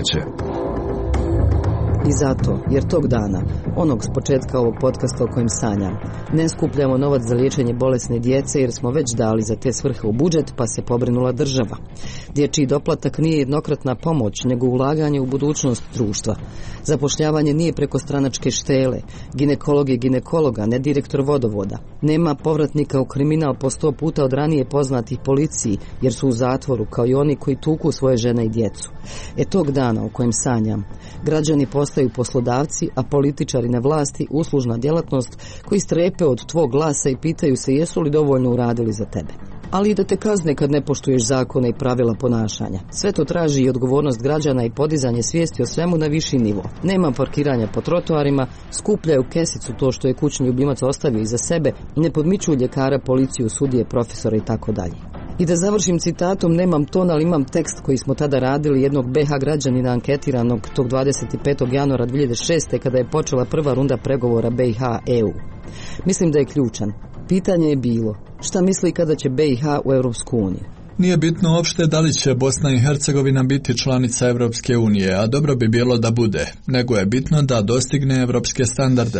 I zato, jer tog dana, onog s početka ovog podcasta o kojem sanjam, ne skupljamo novac za liječenje bolesne djece jer smo već dali za te svrhe u budžet pa se pobrinula država. Dječji doplatak nije jednokratna pomoć nego ulaganje u budućnost društva. Zapošljavanje nije preko stranačke štele, ginekolog je ginekologa, ne direktor vodovoda. Nema povratnika u kriminal po sto puta od ranije poznatih policiji jer su u zatvoru kao i oni koji tuku svoje žene i djecu. E tog dana o kojem sanjam, građani postaju poslodavci, a političari na vlasti uslužna djelatnost koji strepe od tvog glasa i pitaju se jesu li dovoljno uradili za tebe. Ali i da te kazne kad ne poštuješ zakone i pravila ponašanja. Sve to traži i odgovornost građana i podizanje svijesti o svemu na viši nivo. Nema parkiranja po trotoarima, skupljaju kesicu to što je kućni ljubimac ostavio iza sebe, ne podmičuju ljekara, policiju, sudije, profesora i tako dalje. I da završim citatom, nemam ton, ali imam tekst koji smo tada radili jednog B iH građanina anketiranog tog dvadeset petog januara dvije hiljade šeste. kada je počela prva runda pregovora B iH E U. Mislim da je ključan. Pitanje je bilo, šta misli kada će B iH u Europsku uniju? Nije bitno uopšte da li će Bosna i Hercegovina biti članica Evropske unije, a dobro bi bilo da bude, nego je bitno da dostigne evropske standarde.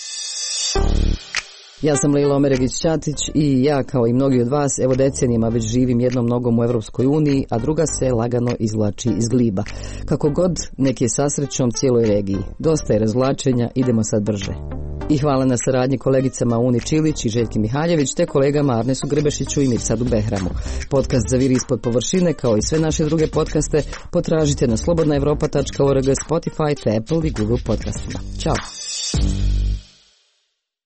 Ja sam Lejla Omeregić-Ćatić i ja, kao i mnogi od vas, evo decenijama već živim jednom nogom u Evropskoj uniji, a druga se lagano izvlači iz gliba. Kako god, neki je sa srećom cijeloj regiji. Dosta je razvlačenja, idemo sad brže. I hvala na saradnji kolegicama Uni Čilić i Željki Mihaljević, te kolegama Arnesu Grbešiću i Mirsadu Behramu. Podcast Zaviri ispod površine, kao i sve naše druge podcaste, potražite na slobodna evropa tačka org, Spotify, te Apple i Google podcastima. Ćao!